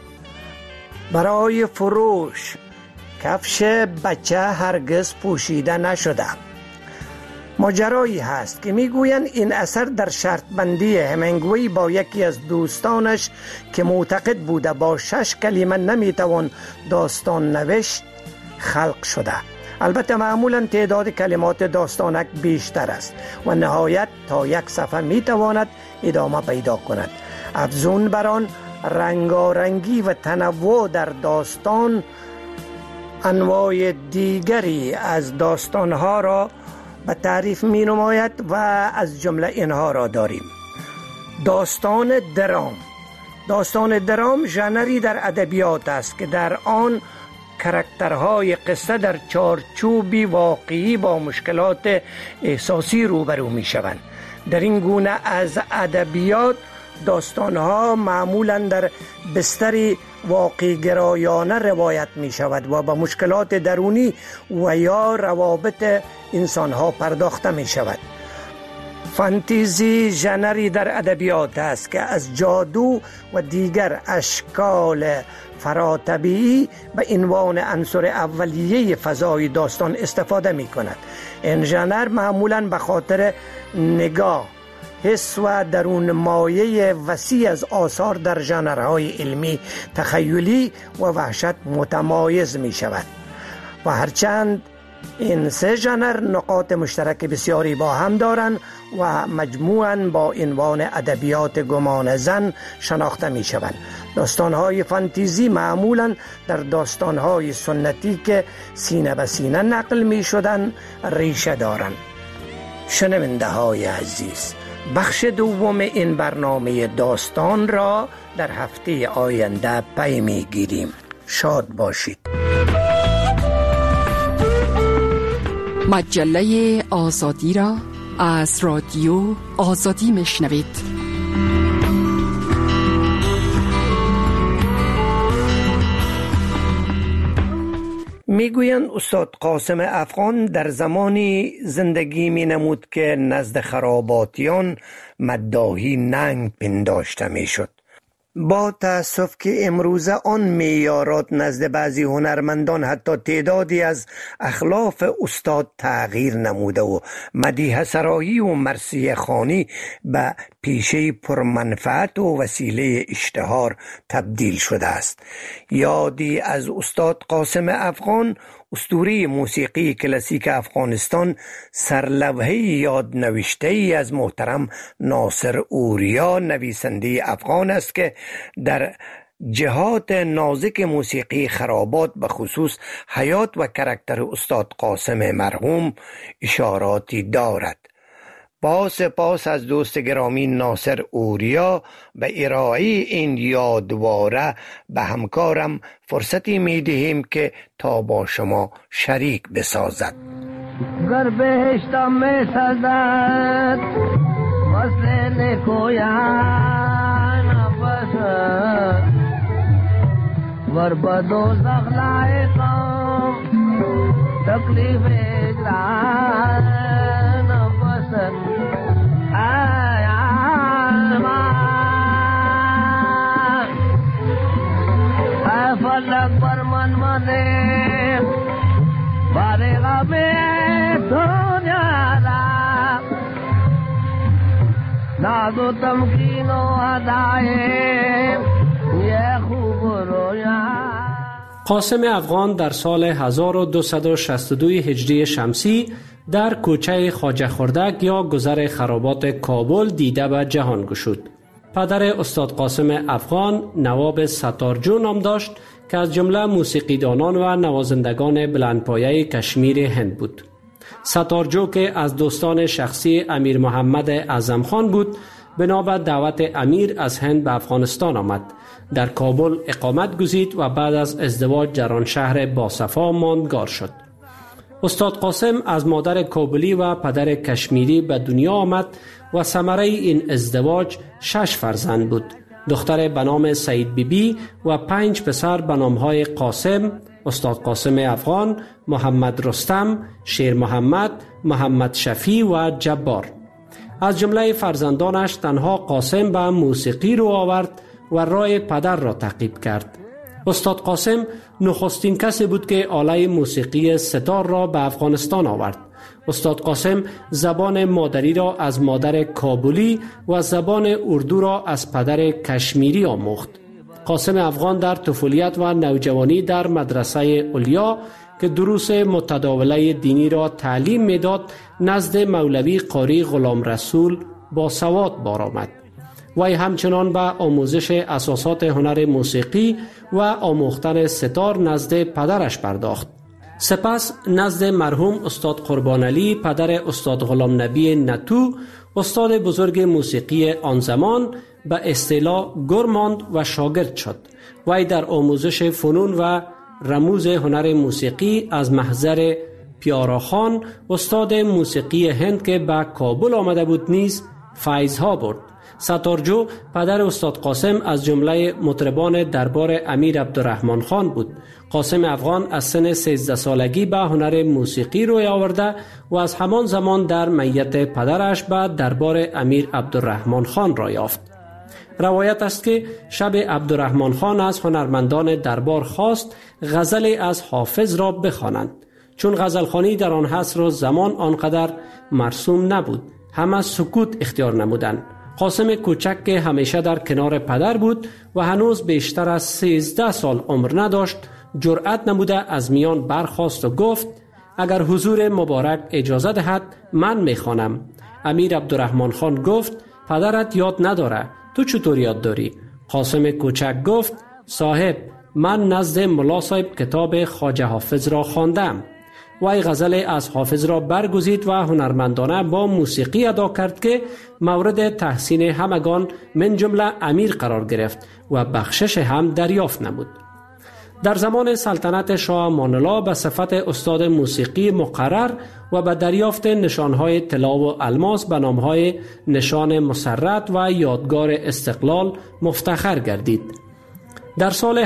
Speaker 12: برای فروش کفش بچه هرگز پوشیده نشده. ماجرایی هست که میگویند این اثر در شرط بندی همینگوی با یکی از دوستانش که معتقد بوده با 6 کلمه نمیتوان داستان نوشت خلق شده. البته معمولا تعداد کلمات داستانک بیشتر است و نهایت تا 1 صفحه میتواند ادامه پیدا کند. افزون بر آن رنگارنگی و تنوع در داستان انواع دیگری از داستانها را به تعریف می نماید و از جمله اینها را داریم. داستان درام ژانری در ادبیات است که در آن کاراکترهای قصه در چارچوبی واقعی با مشکلات احساسی روبرو می شوند. در این گونه از ادبیات داستانها معمولا در بستری واقعی گرایانه روایت می شود و با مشکلات درونی و یا روابط انسانها پرداخته می شود. فانتزی ژانری در ادبیات است که از جادو و دیگر اشکال فراتبیعی به عنوان عنصر اولیه فضای داستان استفاده می کند. این ژانر معمولا به خاطر نگاه، حس و درون مایه وسیع از آثار در ژانرهای علمی، تخیلی و وحشت متمایز می شود و هرچند این 3 ژانر نقاط مشترک بسیاری با هم دارند و مجموعاً با عنوان ادبیات گمان زن شناخته می شوند. داستانهای فانتزی معمولاً در داستانهای سنتی که سینه به سینه نقل می شدند ریشه دارند. شنونده های عزیز، بخش دوم این برنامه داستان را در هفته آینده پی می گیریم. شاد باشید.
Speaker 11: مجله آزادی را از رادیو آزادی میشنوید.
Speaker 12: میگویند استاد قاسم افغان در زمانی زندگی می نمود که نزد خراباتیان مداحی ننگ پنداشته می شد. با تأسف که امروزه آن معیارات نزد بعضی هنرمندان حتی تعدادی از اخلاف استاد تغییر نموده و مدیح سرایی و مرثیه خوانی به پیشه پرمنفعت و وسیله اشتهار تبدیل شده است. یادی از استاد قاسم افغان، اسطوره موسیقی کلاسیک افغانستان، سرلوحه یاد نوشته ای از محترم ناصر اوریا نویسنده افغان است که در جهات نازک موسیقی خرابات به خصوص حیات و کرکتر استاد قاسم مرحوم اشاراتی دارد. با سپاس از دوست گرامی ناصر اوریا به ارائه این یادواره به همکارم فرصتی می دهیم که تا با شما شریک بسازد.
Speaker 21: گر بهشتم می سازد وصل نکویان نفسد ور بدو زغلائقم تکلیف اجران نفسد فلک بر من منه بارگا به دنیا را ناز و تمکین و ادای یه خوب رویا.
Speaker 22: قاسم افغان در سال 1262 هجری شمسی در کوچه خواجه خردک یا گذر خرابات کابل دیده به جهان گشود. پدر استاد قاسم افغان نواب ستارجو نام داشت که از جمله موسیقیدانان و نوازندگان بلندپایه کشمیر هند بود. ستارجو که از دوستان شخصی امیر محمد اعظم خان بود، بنابر دعوت امیر از هند به افغانستان آمد. در کابل اقامت گزید و بعد از ازدواج در آن شهر باصفا ماندگار شد. استاد قاسم از مادر کابلی و پدر کشمیری به دنیا آمد و ثمره این ازدواج 6 فرزند بود. دختر به نام سعید بیبی و 5 پسر به نامهای قاسم، استاد قاسم افغان، محمد رستم، شیر محمد، محمد شفیع و جبار. از جمله فرزندانش تنها قاسم به موسیقی رو آورد و راه پدر را تعقیب کرد. استاد قاسم نخستین کسی بود که آله موسیقی ستار را به افغانستان آورد. استاد قاسم زبان مادری را از مادر کابلی و زبان اردو را از پدر کشمیری آموخت. قاسم افغان در طفولیت و نوجوانی در مدرسه علیا که دروس متداوله دینی را تعلیم میداد نزد مولوی قاری غلام رسول با سواد بار آمد. وی همچنان به آموزش اساسات هنر موسیقی و آموختن ستار نزد پدرش پرداخت. سپس نزد مرحوم استاد قربان علی پدر استاد غلام نبی نتو، استاد بزرگ موسیقی آن زمان، به اصطلاح گر ماند و شاگرد شد. وی در آموزش فنون و رموز هنر موسیقی از محضر پیاراخان استاد موسیقی هند که به کابل آمده بود نیز فیض‌ها برد. ستارجو پدر استاد قاسم از جمله مطربان دربار امیر عبدالرحمن خان بود. قاسم افغان از سن 13 سالگی به هنر موسیقی روی آورده و از همان زمان در میت پدرش به دربار امیر عبدالرحمن خان را یافت. روایت است که شب عبدالرحمن خان از هنرمندان دربار خواست غزل از حافظ را بخوانند. چون غزلخوانی در آن عصر و زمان آنقدر مرسوم نبود، همه سکوت اختیار نمودند. قاسم کوچک که همیشه در کنار پدر بود و هنوز بیشتر از 13 سال عمر نداشت، جرأت نموده از میان برخاست و گفت اگر حضور مبارک اجازه دهد من میخوانم. امیر عبدالرحمن خان گفت پدرت یاد نداره، تو چطور یاد داری؟ قاسم کوچک گفت صاحب من نزد ملا صاحب کتاب خواجه حافظ را خواندم. وی غزل از حافظ را برگزید و هنرمندانه با موسیقی ادا کرد که مورد تحسین همگان من جمله امیر قرار گرفت و بخشش هم دریافت نمود. در زمان سلطنت شاه امان الله به صفت استاد موسیقی مقرر و به دریافت نشانهای طلا و الماس به نامهای نشان مسرت و یادگار استقلال مفتخر گردید. در سال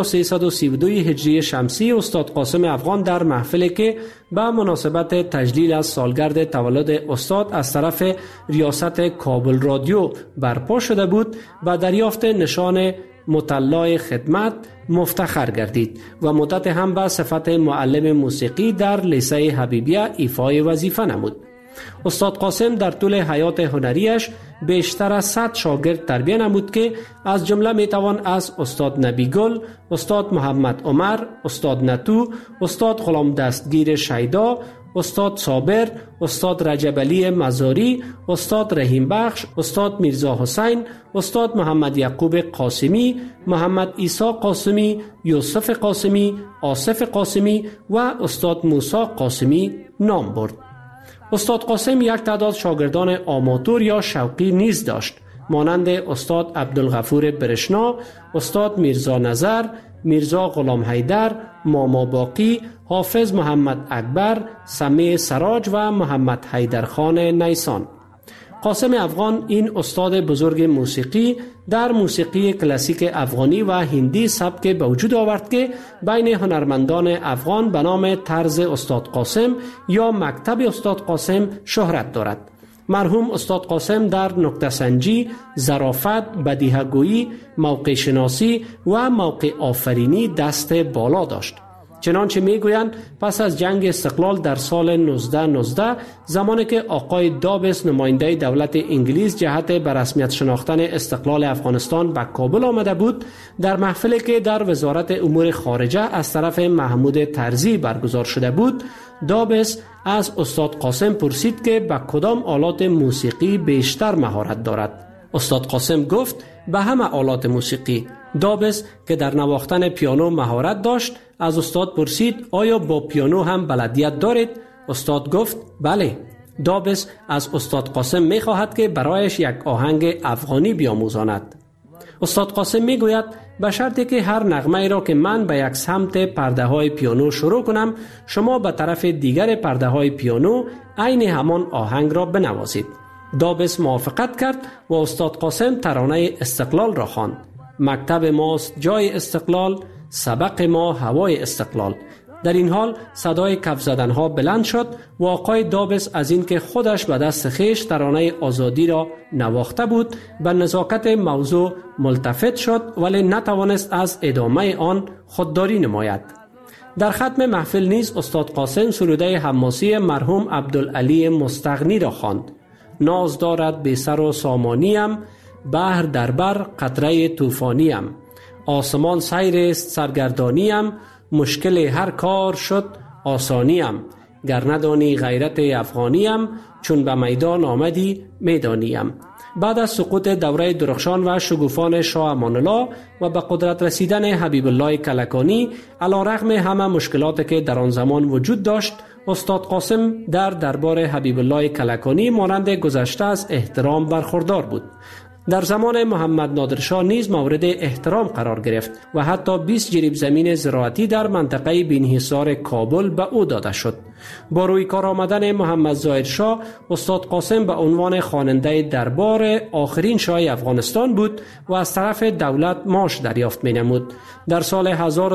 Speaker 22: 1332 هجری شمسی استاد قاسم افغان در محفلی که به مناسبت تجلیل از سالگرد تولد استاد از طرف ریاست کابل رادیو برپا شده بود و دریافت نشان مطلع خدمت مفتخر گردید و مدت هم به صفت معلم موسیقی در لیسه حبیبیه ایفای وظیفه نمود. استاد قاسم در طول حیات هنریش بیشتر از 100 شاگرد تربیت نمود که از جمله میتوان از استاد نبیگل، استاد محمد عمر، استاد نتو، استاد غلام دستگیر شیدا، استاد صابر، استاد رجب علی مزاری، استاد رحیم بخش، استاد میرزا حسین، استاد محمد یعقوب قاسمی، محمد عیسی قاسمی، یوسف قاسمی، آصف قاسمی و استاد موسی قاسمی نام برد. استاد قاسم یک تعداد شاگردان آماتور یا شوقی نیز داشت، مانند استاد عبدالغفور برشنا، استاد میرزا نظر، میرزا غلام حیدر، ماما باقی، حافظ محمد اکبر، سمیع سراج و محمد حیدرخان نیسان. قاسم افغان این استاد بزرگ موسیقی در موسیقی کلاسیک افغانی و هندی سبک به وجود آورد که بین هنرمندان افغان به نام طرز استاد قاسم یا مکتب استاد قاسم شهرت دارد. مرحوم استاد قاسم در نکته سنجی، ظرافت، بدیهه گویی، موقع شناسی و موقع آفرینی دست بالا داشت. چنانچه میگویند پس از جنگ استقلال در سال 1919 زمانی که آقای دابس نماینده دولت انگلیس جهت به رسمیت شناختن استقلال افغانستان به کابل آمده بود، در محفلی که در وزارت امور خارجه از طرف محمود طرزی برگزار شده بود، دابس از استاد قاسم پرسید که به کدام آلات موسیقی بیشتر مهارت دارد. استاد قاسم گفت به همه آلات موسیقی. دابس که در نواختن پیانو مهارت داشت از استاد پرسید آیا با پیانو هم بلدیت دارید؟ استاد گفت بله. دابس از استاد قاسم می خواهد که برایش یک آهنگ افغانی بیاموزاند. استاد قاسم می گوید به شرطی که هر نغمه را که من به یک سمت پرده های پیانو شروع کنم، شما به طرف دیگر پرده های پیانو عین همان آهنگ را بنوازید. دابس موافقت کرد و استاد قاسم ترانه استقلال را خواند. مکتب ماست جای استقلال، سبق ما هوای استقلال. در این حال صدای کف زدنها بلند شد و آقای دابس از اینکه خودش به دست خویش ترانه آزادی را نواخته بود به نزاکت موضوع ملتفت شد، ولی نتوانست از ادامه آن خودداری نماید. در ختم محفل نیز استاد قاسم سروده حماسی مرحوم عبدالعلی مستغنی را خواند. ناز دارد بی سر و سامانیم، بحر در بر قطره طوفانیم، آسمان سیر است سرگردانیم، مشکل هر کار شد آسانیم، گر ندانی غیرت افغانیم، چون به میدان آمدی میدانیم. بعد از سقوط دوره درخشان و شگوفان شاه امان الله و به قدرت رسیدن حبیب الله کلکانی، علی رغم همه مشکلاتی که در آن زمان وجود داشت، استاد قاسم در دربار حبیب الله کلکانی مانند گذشته از احترام برخوردار بود. در زمان محمد نادر شاه نیز مورد احترام قرار گرفت و حتی 20 جریب زمین زراعتی در منطقه بینحصار کابل به او داده شد. با روی کار آمدن محمد ظاهر شاه، استاد قاسم به عنوان خواننده دربار آخرین شاه افغانستان بود و از طرف دولت معاش دریافت می نمود. در سال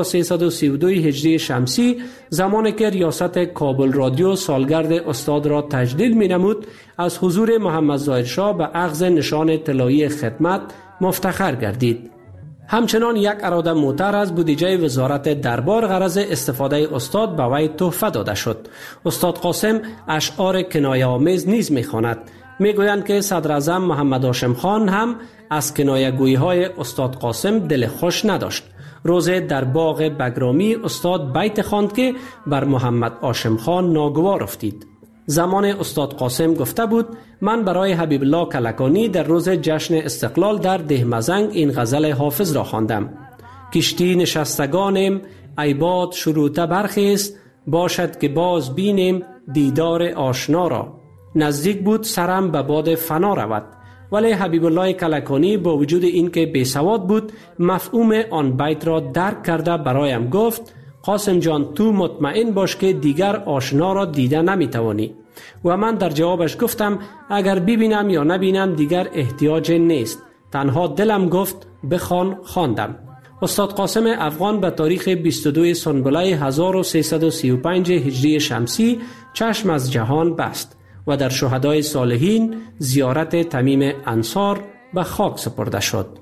Speaker 22: 1332 هجری شمسی زمانی که ریاست کابل رادیو سالگرد استاد را تجلیل می نمود، از حضور محمد ظاهر شاه به اخذ نشان طلایی خدمت مفتخر گردید. همچنان یک اراده موتر از بودجه وزارت دربار غرض استفاده استاد به وی تحفه داده شد. استاد قاسم اشعار کنایه آمیز نیز می‌خواند. میگویند که صدر اعظم محمد هاشم خان هم از کنایه گویی های استاد قاسم دل خوش نداشت. روز در باغ بگرامی استاد بیت خواند که بر محمد هاشم خان ناگوار افتید. زمان استاد قاسم گفته بود من برای حبیب الله کلکانی در روز جشن استقلال در دهمزنگ این غزل حافظ را خواندم. کشتی نشستگانیم ای باد شروطه برخیست، باشد که باز بینیم دیدار آشنا را. نزدیک بود سرم به باد فنا رود. ولی حبیب الله کلکانی با وجود اینکه بیسواد بود مفهوم آن بیت را درک کرده برایم گفت قاسم جان تو مطمئن باش که دیگر آشنا را دیده نمیتوانی. و من در جوابش گفتم اگر ببینم یا نبینم دیگر احتیاج نیست. تنها دلم گفت بخوان. خواندم. استاد قاسم افغان به تاریخ 22 سنبله 1335 هجری شمسی چشم از جهان بست و در شهدای صالحین زیارت تمیم انصار به خاک سپرده شد.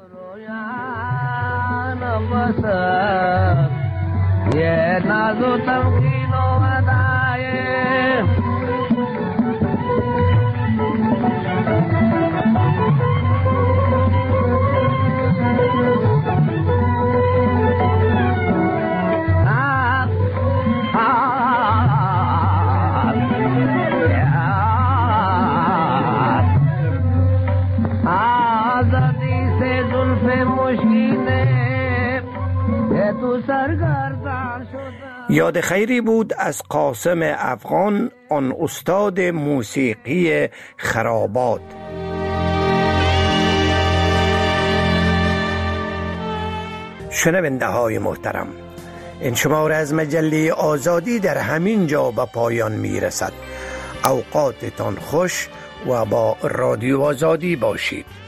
Speaker 12: یاد خیری بود از قاسم افغان، آن استاد موسیقی خرابات. شنونده های محترم، این شماره از مجله آزادی در همین جا به پایان می رسد. اوقاتتان خوش و با رادیو آزادی باشید.